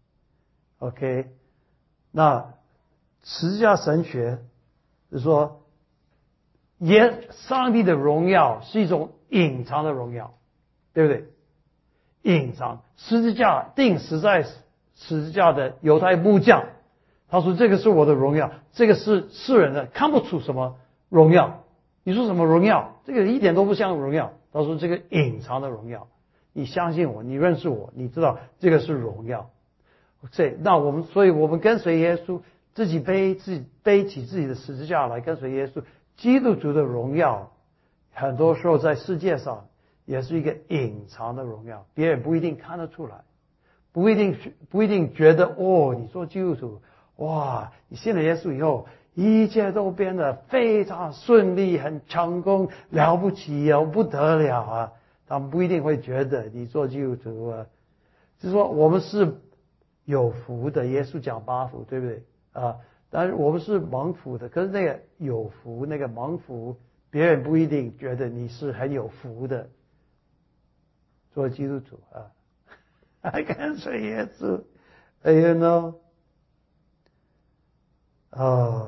？OK， 那十字架神学是说，耶上帝的荣耀是一种隐藏的荣耀，对不对？隐藏十字架钉死在十字架的犹太木匠，他说这个是我的荣耀，这个是世人的看不出什么荣耀。你说什么荣耀？这个一点都不像荣耀。他说这个隐藏的荣耀，你相信我，你认识我，你知道这个是荣耀。这那我们，所以我们跟随耶稣，自己背自己背起自己的十字架来跟随耶稣。基督徒的荣耀，很多时候在世界上也是一个隐藏的荣耀，别人不一定看得出来。不一定不一定觉得哦，你说基督徒，哇，你信了耶稣以后，一切都变得非常顺利，很成功，了不起哦，不得了啊！他们不一定会觉得你做基督徒啊，就是说我们是有福的，耶稣讲八福，对不对啊？但是我们是蒙福的，可是那个有福，那个蒙福，别人不一定觉得你是很有福的，做基督徒啊。I 跟随耶稣 ，you know， 哦，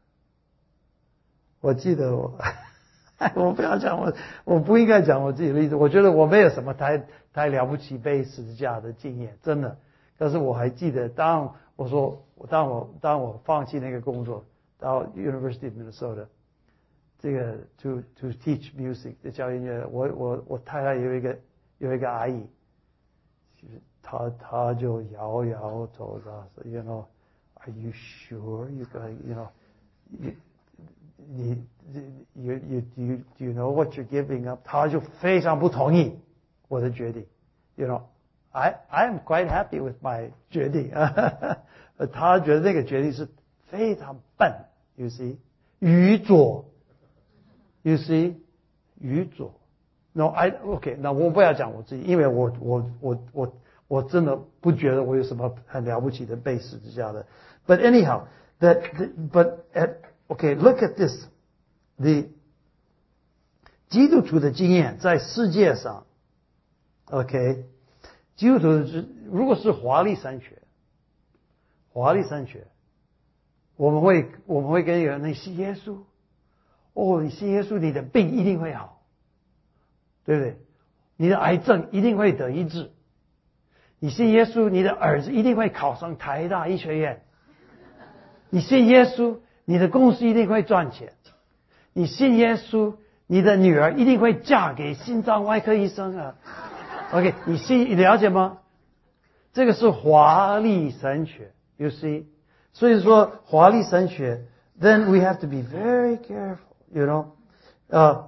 我记得我，我不要讲我，我不应该讲我自己的例子。我觉得我没有什么太太了不起背十字架的经验，真的。但是我还记得，当我说，当我当我放弃那个工作，到 University of Minnesota， 这个 to to teach music 的教音乐，我我我太太有一个有一个阿姨。他他就摇摇头了 ，you know, are you sure you got, you know, you, 你 you you do you do you know what you're giving up？ 他就非常不同意我的决定 ，you know, I I am quite happy with my 决定，他觉得那个决定是非常笨 ，you see， 愚拙 ，you see， 愚拙。No, I OK， 那我不要讲我自己，因为我我我我我真的不觉得我有什么很了不起的背十字架的。But anyhow, that but at OK, look at this, the 基督徒的经验在世界上 ，OK， 基督徒如果是华丽神学，华丽神学，我们会我们会跟人你信耶稣，哦，你信耶稣，你的病一定会好。对不对？你的癌症一定会得医治。你信耶稣，你的儿子一定会考上台大医学院。你信耶稣，你的公司一定会赚钱。你信耶稣，你的女儿一定会嫁给心脏外科医生啊。OK， 你信，你了解吗？这个是华丽神学 ，you see。所以说华丽神学 ，then we have to be very careful。 ，you know， 呃，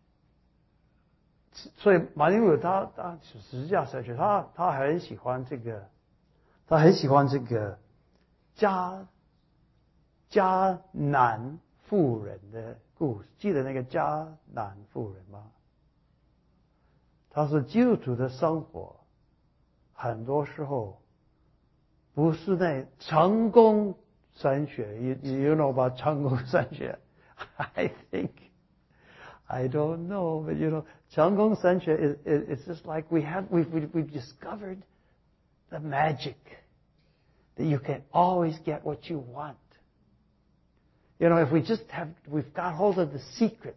所以马丁路德他他十字架神学，他他很喜欢这个，他很喜欢这个迦迦南妇人的故事，记得那个迦南妇人吗？他说基督徒的生活，很多时候不是那成功神学 ，you you know about 成功神学 ？I think I don't know, but you know, 成功神学 is it's just like we have we've we've discovered the magic that you can always get what you want. You know, if we just have we've got hold of the secret,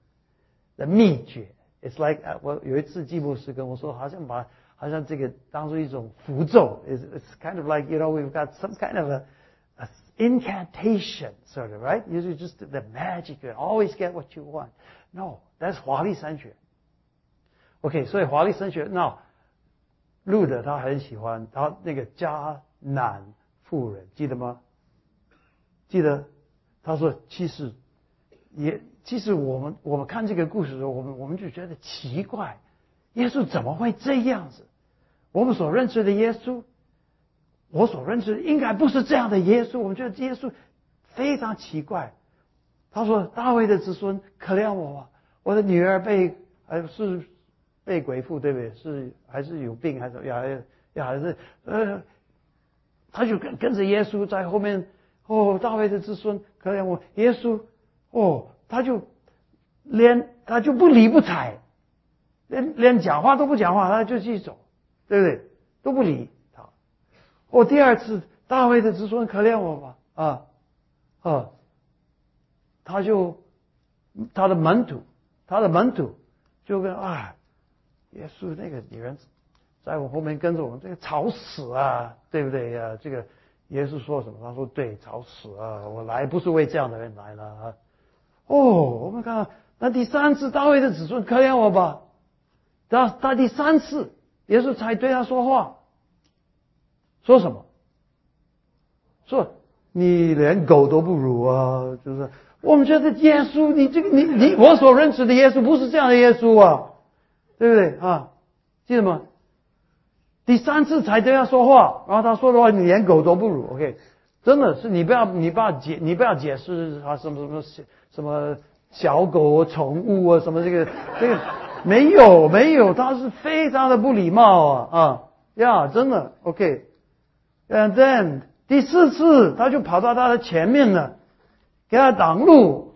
the 秘诀 ，it's like 我有一次季牧师跟我说，好像把好像这个当作一种符咒 ，it's it's kind of like you know we've got some kind of a, a incantation sort of right. Usually just the magic, you always get what you want. No, that's 华丽神学。OK， 所以华丽神学，那路德他很喜欢他那个迦南妇人，记得吗？记得。他说：“其实，也其实我们我们看这个故事的时候，我们我们就觉得奇怪，耶稣怎么会这样子？我们所认识的耶稣，我所认识的应该不是这样的耶稣。我们觉得耶稣非常奇怪。”他说：“大卫的子孙，可怜我吧！我的女儿被还是被鬼附，对不对？是还是有病，还是呀呀还是呃，他就跟跟着耶稣在后面。”哦，大卫的子孙，可怜我，耶稣，哦，他就连他就不理不睬，连连讲话都不讲话，他就继续走，对不对？都不理他。哦，第二次，大卫的子孙，可怜我吧，啊，啊，他就他的门徒，他的门徒就跟啊，耶稣那个女人在我后面跟着我们，这个吵死啊，对不对呀、啊？这个。耶稣说什么？他说：“对，吵死啊！我来不是为这样的人来了啊！”哦，我们看到那第三次大卫的子孙，可怜我吧。他他第三次，耶稣才对他说话，说什么？说你连狗都不如啊！就是我们觉得耶稣，你这个你你我所认识的耶稣不是这样的耶稣啊，对不对啊？记得吗？第三次才对他说话，然后他说的话你连狗都不如 ，OK， 真的是你不要你不要解你不要解释他什么什么什么小狗宠物啊什么这个这个没有没有，他是非常的不礼貌啊啊呀，真的 OK，and then 第四次他就跑到他的前面了，给他挡路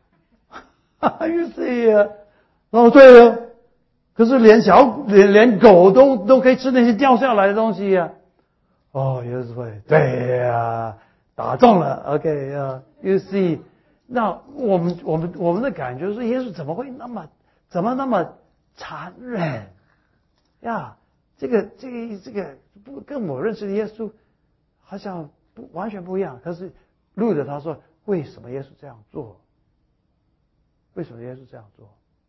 ，you see 啊，哦对了。可是连小连连狗都都可以吃那些掉下来的东西呀、啊！哦，耶稣会对呀、啊，打中了 ，OK 啊 ，You see， 那我们我们我们的感觉是耶稣怎么会那么怎么那么残忍呀？这个这个这个不跟我认识的耶稣好像不完全不一样。可是路德他说，为什么耶稣这样做？为什么耶稣这样做？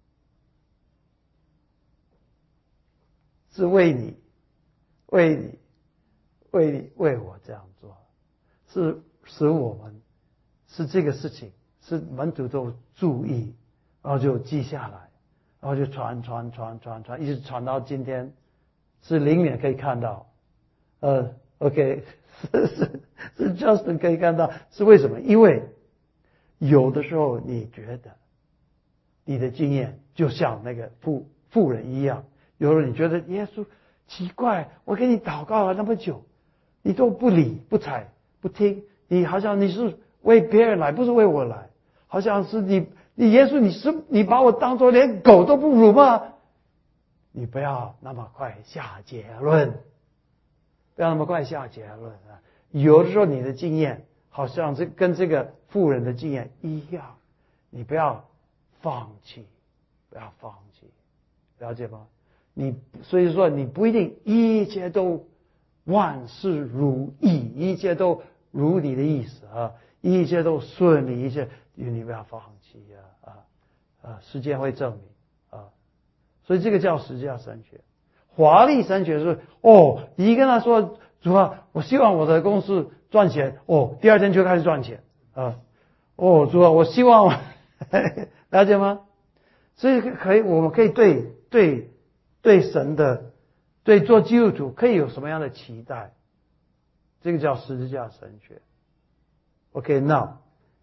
是为你，为你，为你，为我这样做，是使我们是这个事情，是门徒都注意，然后就记下来，然后就传传传传传，一直传到今天，是灵眼可以看到，呃 ，OK， 是是是 Justin 可以看到，是为什么？因为有的时候你觉得你的经验就像那个妇妇人一样。有人你觉得耶稣奇怪，我给你祷告了那么久，你都不理不睬不听，你好像你是为别人来，不是为我来，好像是你你耶稣你是你把我当作连狗都不如吗？你不要那么快下结论，不要那么快下结论啊！有的时候你的经验好像这跟这个妇人的经验一样，你不要放弃，不要放弃，了解吗？你所以说你不一定一切都万事如意，一切都如你的意思啊，一切都顺利，一切你不要放弃啊啊啊！时间会证明啊，所以这个叫十字架神学。华丽神学是哦，你跟他说主啊，我希望我的公司赚钱哦，第二天就开始赚钱啊。哦，主啊，我希望了解吗？所以可以，我们可以对对对神的，对做基督徒可以有什么样的期待？这个叫十字架神学。Okay, now,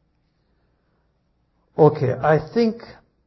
okay, I think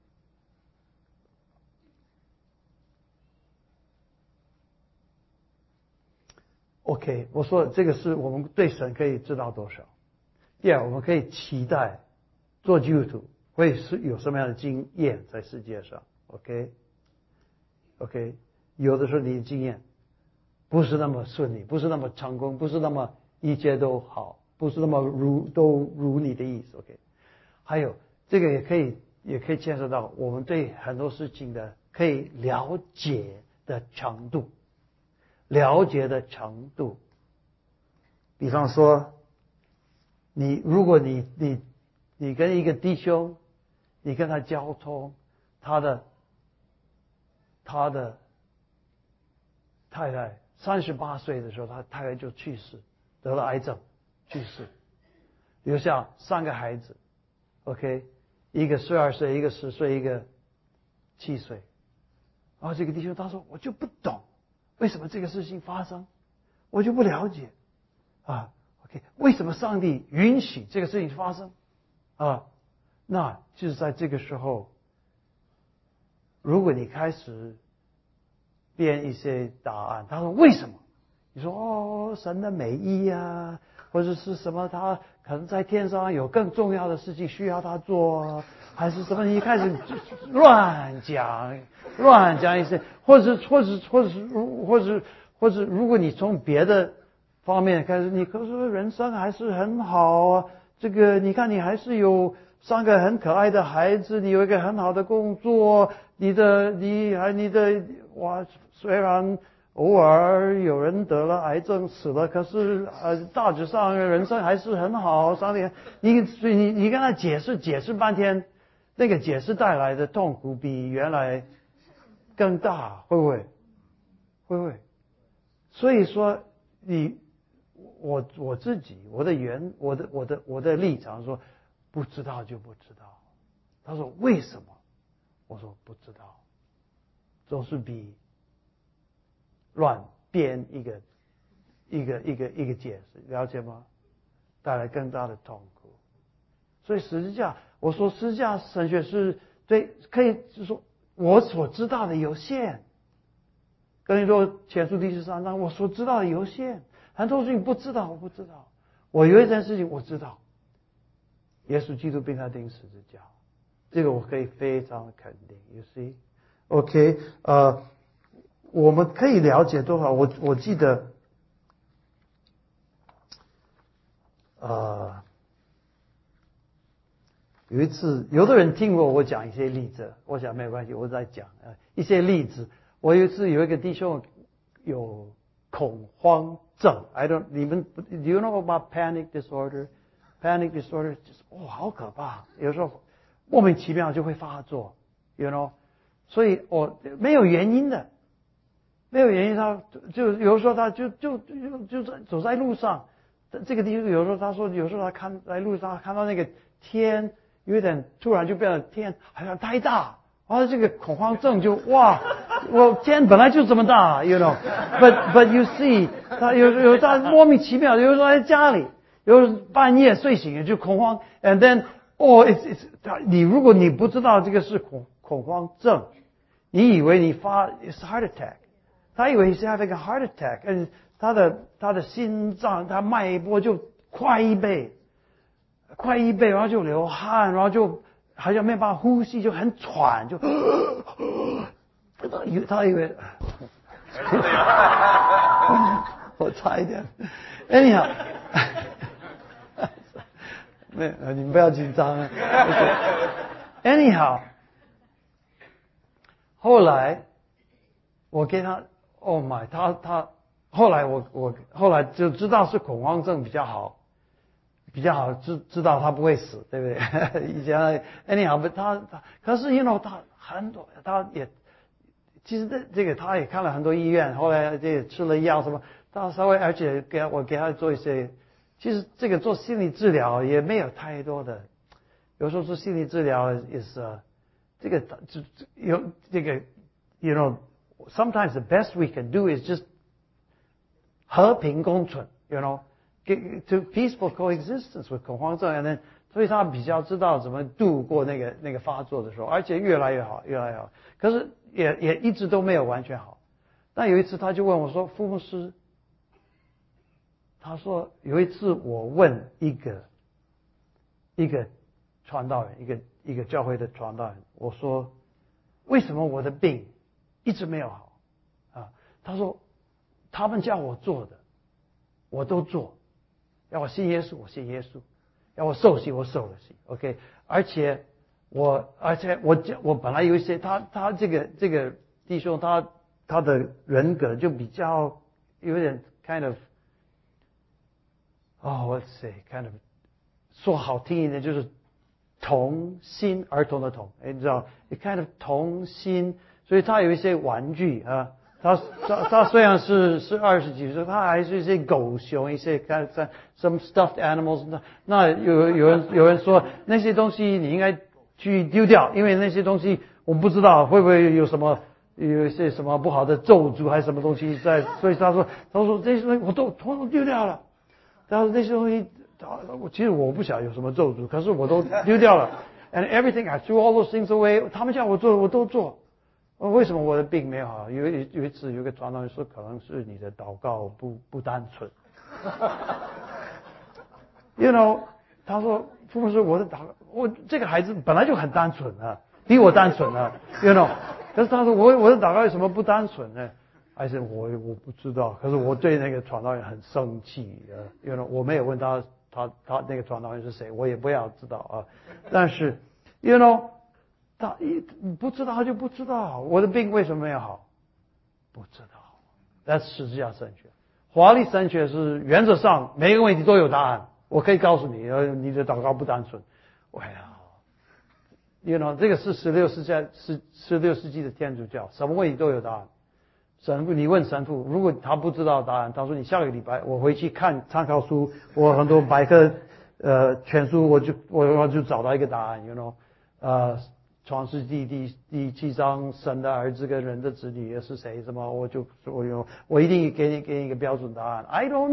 OK， 我说这个是我们对神可以知道多少。第二，我们可以期待做基督徒会是有什么样的经验在世界上。OK，OK，、okay? okay, 有的时候你的经验不是那么顺利，不是那么成功，不是那么一切都好，不是那么如都如你的意思。OK， 还有这个也可以也可以牵涉到我们对很多事情的可以了解的程度。了解的程度，比方说，你如果你你你跟一个弟兄，你跟他交通，他的他的太太三十八岁的时候，他太太就去世，得了癌症去世，留下三个孩子 ，OK， 一个十二岁，一个十岁，一个七岁，然后这个弟兄他说我就不懂。为什么这个事情发生，我就不了解啊 ？OK， 为什么上帝允许这个事情发生啊？那就是在这个时候，如果你开始编一些答案，他说为什么？你说哦，神的美意啊，或者是什么他可能在天上有更重要的事情需要他做，还是什么？你一开始乱讲，乱讲一些，或者或者或者是或者或者，如果你从别的方面开始，你可是人生还是很好啊。这个你看，你还是有三个很可爱的孩子，你有一个很好的工作，你的你还你的哇，虽然偶尔有人得了癌症死了，可是呃大致上人生还是很好。上帝，你所以你你跟他解释解释半天，那个解释带来的痛苦比原来更大，会不会？会不会？所以说你我我自己我的原我的我的我的立场说不知道就不知道。他说为什么？我说不知道，总是比乱编一个一个一个一个解释，了解吗？带来更大的痛苦。所以十字架，我说十字架神学是对，可以就是说我所知道的有限。跟你说前书第十三章，我所知道的有限，很多事情不知道，我不知道。我有一件事情我知道，耶稣基督被他钉十字架，这个我可以非常的肯定。You see, OK， 呃，我们可以了解多少？我我记得，呃，有一次，有的人听过我讲一些例子，我想没关系，我再讲呃一些例子。我有一次有一个弟兄有恐慌症 ，I don't 你们 do you know about panic disorder? Panic disorder 就是哦好可怕，有时候莫名其妙就会发作 ，you know， 所以我没有原因的，没有原因他就有时候他就就就就在走在路上，这个弟兄有时候他说有时候他看在路上看到那个天有点突然就变得天好像太大。然后这个恐慌症就哇，我天本来就这么大 ，you know，but but you see， 他有有他莫名其妙，有时候在家里，有时候半夜睡醒了就恐慌 ，and then oh it's it's， 你如果你不知道这个是恐恐慌症，你以为你发 it's heart attack， 他以为是 having a heart attack， and 他的他的心脏他脉搏就快一倍，快一倍，然后就流汗，然后就。好像没办法呼吸，就很喘，就他以为我差一点 ，anyhow， 没，你们不要紧张啊。anyhow， 后来我给他 ，Oh my， 他他后来我我后来就知道是恐慌症比较好。比较好知知道他不会死，对不对？以前 anyhow， 他他可是 you know 他很多他也其实这这个他也看了很多医院，后来这也吃了药什么，他稍微而且给我给他做一些，其实这个做心理治疗也没有太多的有时候是心理治疗 is 呃，这个这有这个 you know sometimes the best we can do is just 和平共存 you know get to peaceful coexistence with 恐慌症 and then 所以他比较知道怎么度过那个那个发作的时候，而且越来越好，越来越好。可是也也一直都没有完全好。但有一次他就问我说：“傅牧师，他说有一次我问一个一个传道人，一个一个教会的传道人，我说为什么我的病一直没有好啊？他说他们叫我做的，我都做，要我信耶稣，我信耶稣。”要我受洗，我受了洗 ，OK， 而且我，而且我，我本来有一些，他他这个这个弟兄，他他的人格就比较有点 kind of， 哦、oh, ，let's say，kind of， 说好听一点就是童心，儿童的童，你知道 ，kind of 童心，所以他有一些玩具啊。他他他虽然是是二十几岁，他还是一些狗熊，一些看在 some stuffed animals 那。那有有人有人说那些东西你应该去丢掉，因为那些东西我们不知道会不会有什么有一些什么不好的咒诅还是什么东西在，所以他说他说这些东西我都统统丢掉了。他说那些东西，其实我不晓得有什么咒诅，可是我都丢掉了。And everything I threw all those things away， 他们叫我做的我都做。为什么我的病没有好？有一有一次有一个传道人说，可能是你的祷告不不单纯。you know， 他说，傅牧师，我的祷告，我这个孩子本来就很单纯啊，比我单纯啊 ，you know。可是他说我我的祷告有什么不单纯呢？还是我我不知道。可是我对那个传道人很生气啊 ，you know， 我没有问他他他那个传道人是谁，我也不要知道啊。但是 ，you know。他一不知道他就不知道，我的病为什么没有好？不知道。但是实际上神学，华丽神学是原则上每一个问题都有答案。我可以告诉你，你的祷告不单纯。well， you know， 这个是十六世纪十十六世纪的天主教，什么问题都有答案。神父，你问神父，如果他不知道答案，他说你下个礼拜我回去看参考书，我很多百科呃全书，我就我我就找到一个答案 ，you know， 呃。创世纪第第七章，神的儿子跟人的子女是谁？什么？我就我有我一定给你给你一个标准答案。I don't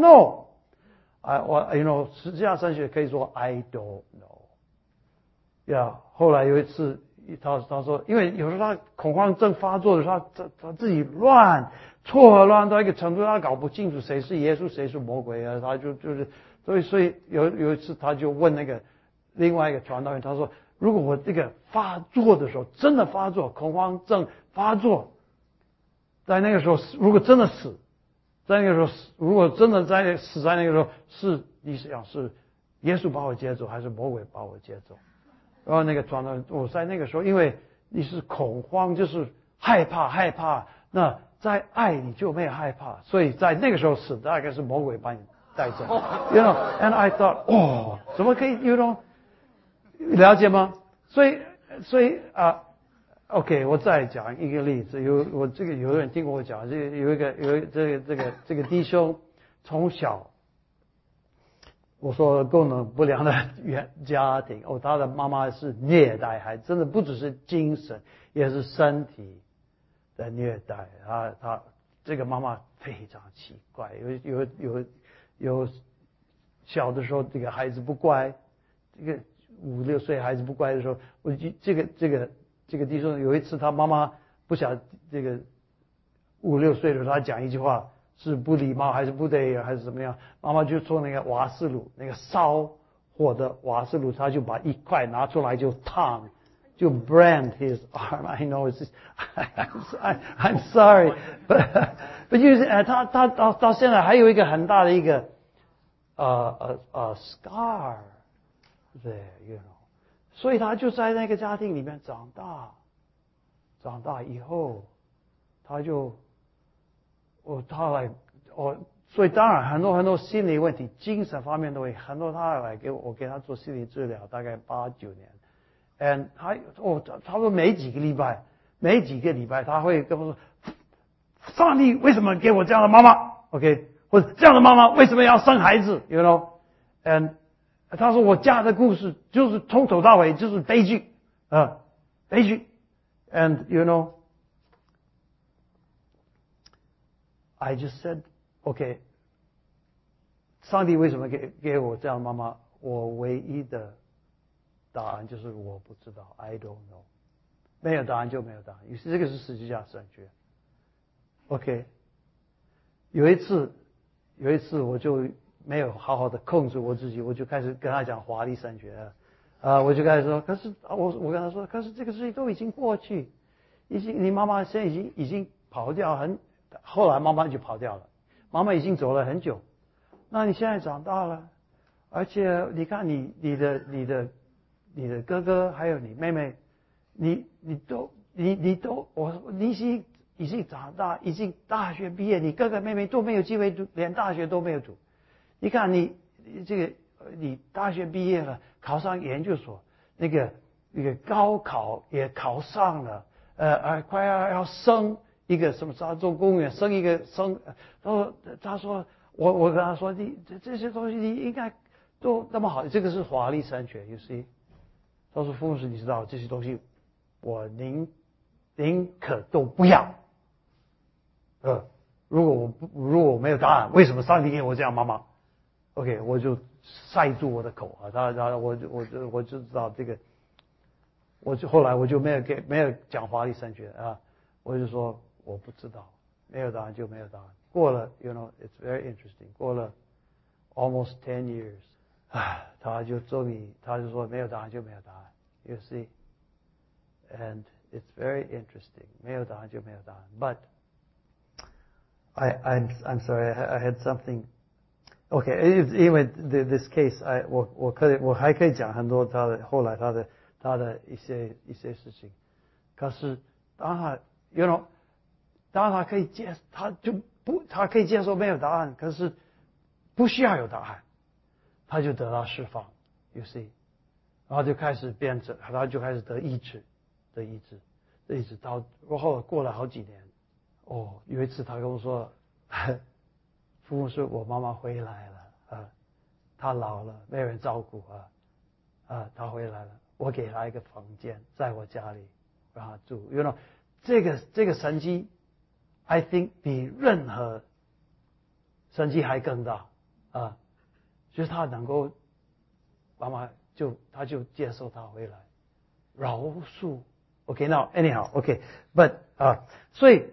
know。I 我 you know， 实际上神学可以说 I don't know。呀、yeah， 后来有一次，他他说，因为有时候他恐慌症发作的时候，他他自己乱错乱乱到一个程度，他搞不清楚谁是耶稣，谁是魔鬼啊！他就就是所以所以有有一次他就问那个另外一个传道人，他说。如果我这个发作的时候，真的发作，恐慌症发作，在那个时候，如果真的死，在那个时候死，如果真的在死在那个时候，是你想是耶稣把我接走，还是魔鬼把我接走？然后那个传道人，我在那个时候，因为你是恐慌，就是害怕，害怕。那在爱你就没有害怕，所以在那个时候死，大概是魔鬼把你带走。You know, and I thought， 哦，怎么可以 ？You know。了解吗？所以，所以啊 ，OK， 我再讲一个例子。有我这个有人听过我讲，这个有一个有一这个这个这个弟兄从小，我说功能不良的原家庭哦，他的妈妈是虐待孩子，真的不只是精神，也是身体的虐待。他他这个妈妈非常奇怪，有有有有小的时候这个孩子不乖，这个。五六岁孩子不乖的时候，我就这个这个这个弟兄有一次他妈妈不晓得这个五六岁的时候他讲一句话是不礼貌还是不对还是怎么样，妈妈就做那个瓦斯炉那个烧火的瓦斯炉，他就把一块拿出来就烫，就 brand his arm。I know it's just, I'm I'm sorry, but but 就是他他到到现在还有一个很大的一个呃呃呃 scar。对 ，you know， 所以他就在那个家庭里面长大，长大以后，他就，哦，他来，哦，所以当然很多很多心理问题，精神方面的问题，很多他来给我，我给他做心理治疗，大概八九年 ，and 他，哦，差不多每几个礼拜，每几个礼拜他会跟我说，上帝为什么给我这样的妈妈 ？OK， 或者这样的妈妈为什么要生孩子 ？You know，and 他说我家的故事就是从头到尾就是悲剧啊，悲剧。And you know, I just said, okay, 上帝为什么给给我这样妈妈？我唯一的答案就是我不知道 ，I don't know。没有答案就没有答案。于是这个是十字架神学。OK， 有一次，有一次我就没有好好的控制我自己，我就开始跟他讲华丽神学啊、呃，我就开始说，可是我我跟他说，可是这个事情都已经过去，已经你妈妈现在已经已经跑掉很，后来妈妈就跑掉了，妈妈已经走了很久，那你现在长大了，而且你看你你的你的你的哥哥还有你妹妹，你你都你你都我你已经已经长大，已经大学毕业，你哥哥妹妹都没有机会读，连大学都没有读。你看你这个你大学毕业了，考上研究所，那个那个高考也考上了，呃呃快要要升一个什么啥做公务员，升一个升，他说他说我我跟他说你这这些东西你应该都那么好，这个是华丽神学 ，you see。他说傅牧师，你知道这些东西，我宁宁可都不要。呃，如果我不如果我没有答案，为什么上帝给我这样妈妈 ？OK， 我就塞住我的口啊，他他我就我就我就知道这个，我就后来我就没有给没有讲华丽神学啊，我就说我不知道，没有答案就没有答案。过了 ，you know it's very interesting， 过了 almost ten years， 啊，他就终于他就说没有答案就没有答案 ，you see，and it's very interesting， 没有答案就没有答案 ，but I I'm I'm sorry I had something。OK， 因为 this case， I 我我可以我还可以讲很多他的后来他的他的一些一些事情，可是当他 you know 当他可以接他就不他可以接受没有答案，可是不需要有答案，他就得到释放 ，you see， 然后就开始变成他就开始得医治，得医治，得医治到然后过了好几年，哦，有一次他跟我说。父母说我妈妈回来了啊，她老了，没有人照顾啊，啊，她回来了，我给她一个房间，在我家里让她住。You know， 这个这个神迹 ，I think 比任何神迹还更大啊，就是她能够，妈妈就她就接受她回来，饶恕。OK，now anyhow，OK，but 啊，所以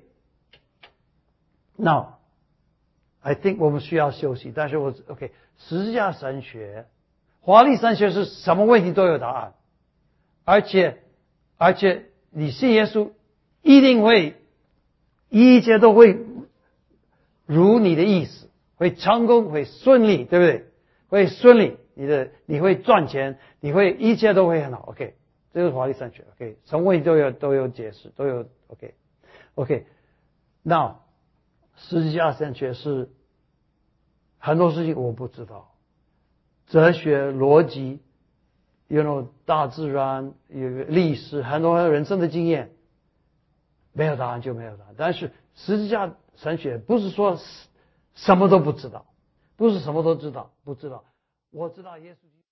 now。I think 我们需要休息，但是我 OK 十字架神学、华丽神学是什么问题都有答案，而且而且你信耶稣一定会一切都会如你的意思，会成功，会顺利，对不对？会顺利，你的你会赚钱，你会一切都会很好。OK， 这是华丽神学。OK， 什么问题都有都有解释，都有 OK OK。Now 十字架神学是很多事情我不知道，哲学、逻辑 ，you know 大自然、有历史，很多人生的经验，没有答案就没有答案。但是十字架神学不是说什么都不知道，不是什么都知道，不知道。我知道耶稣。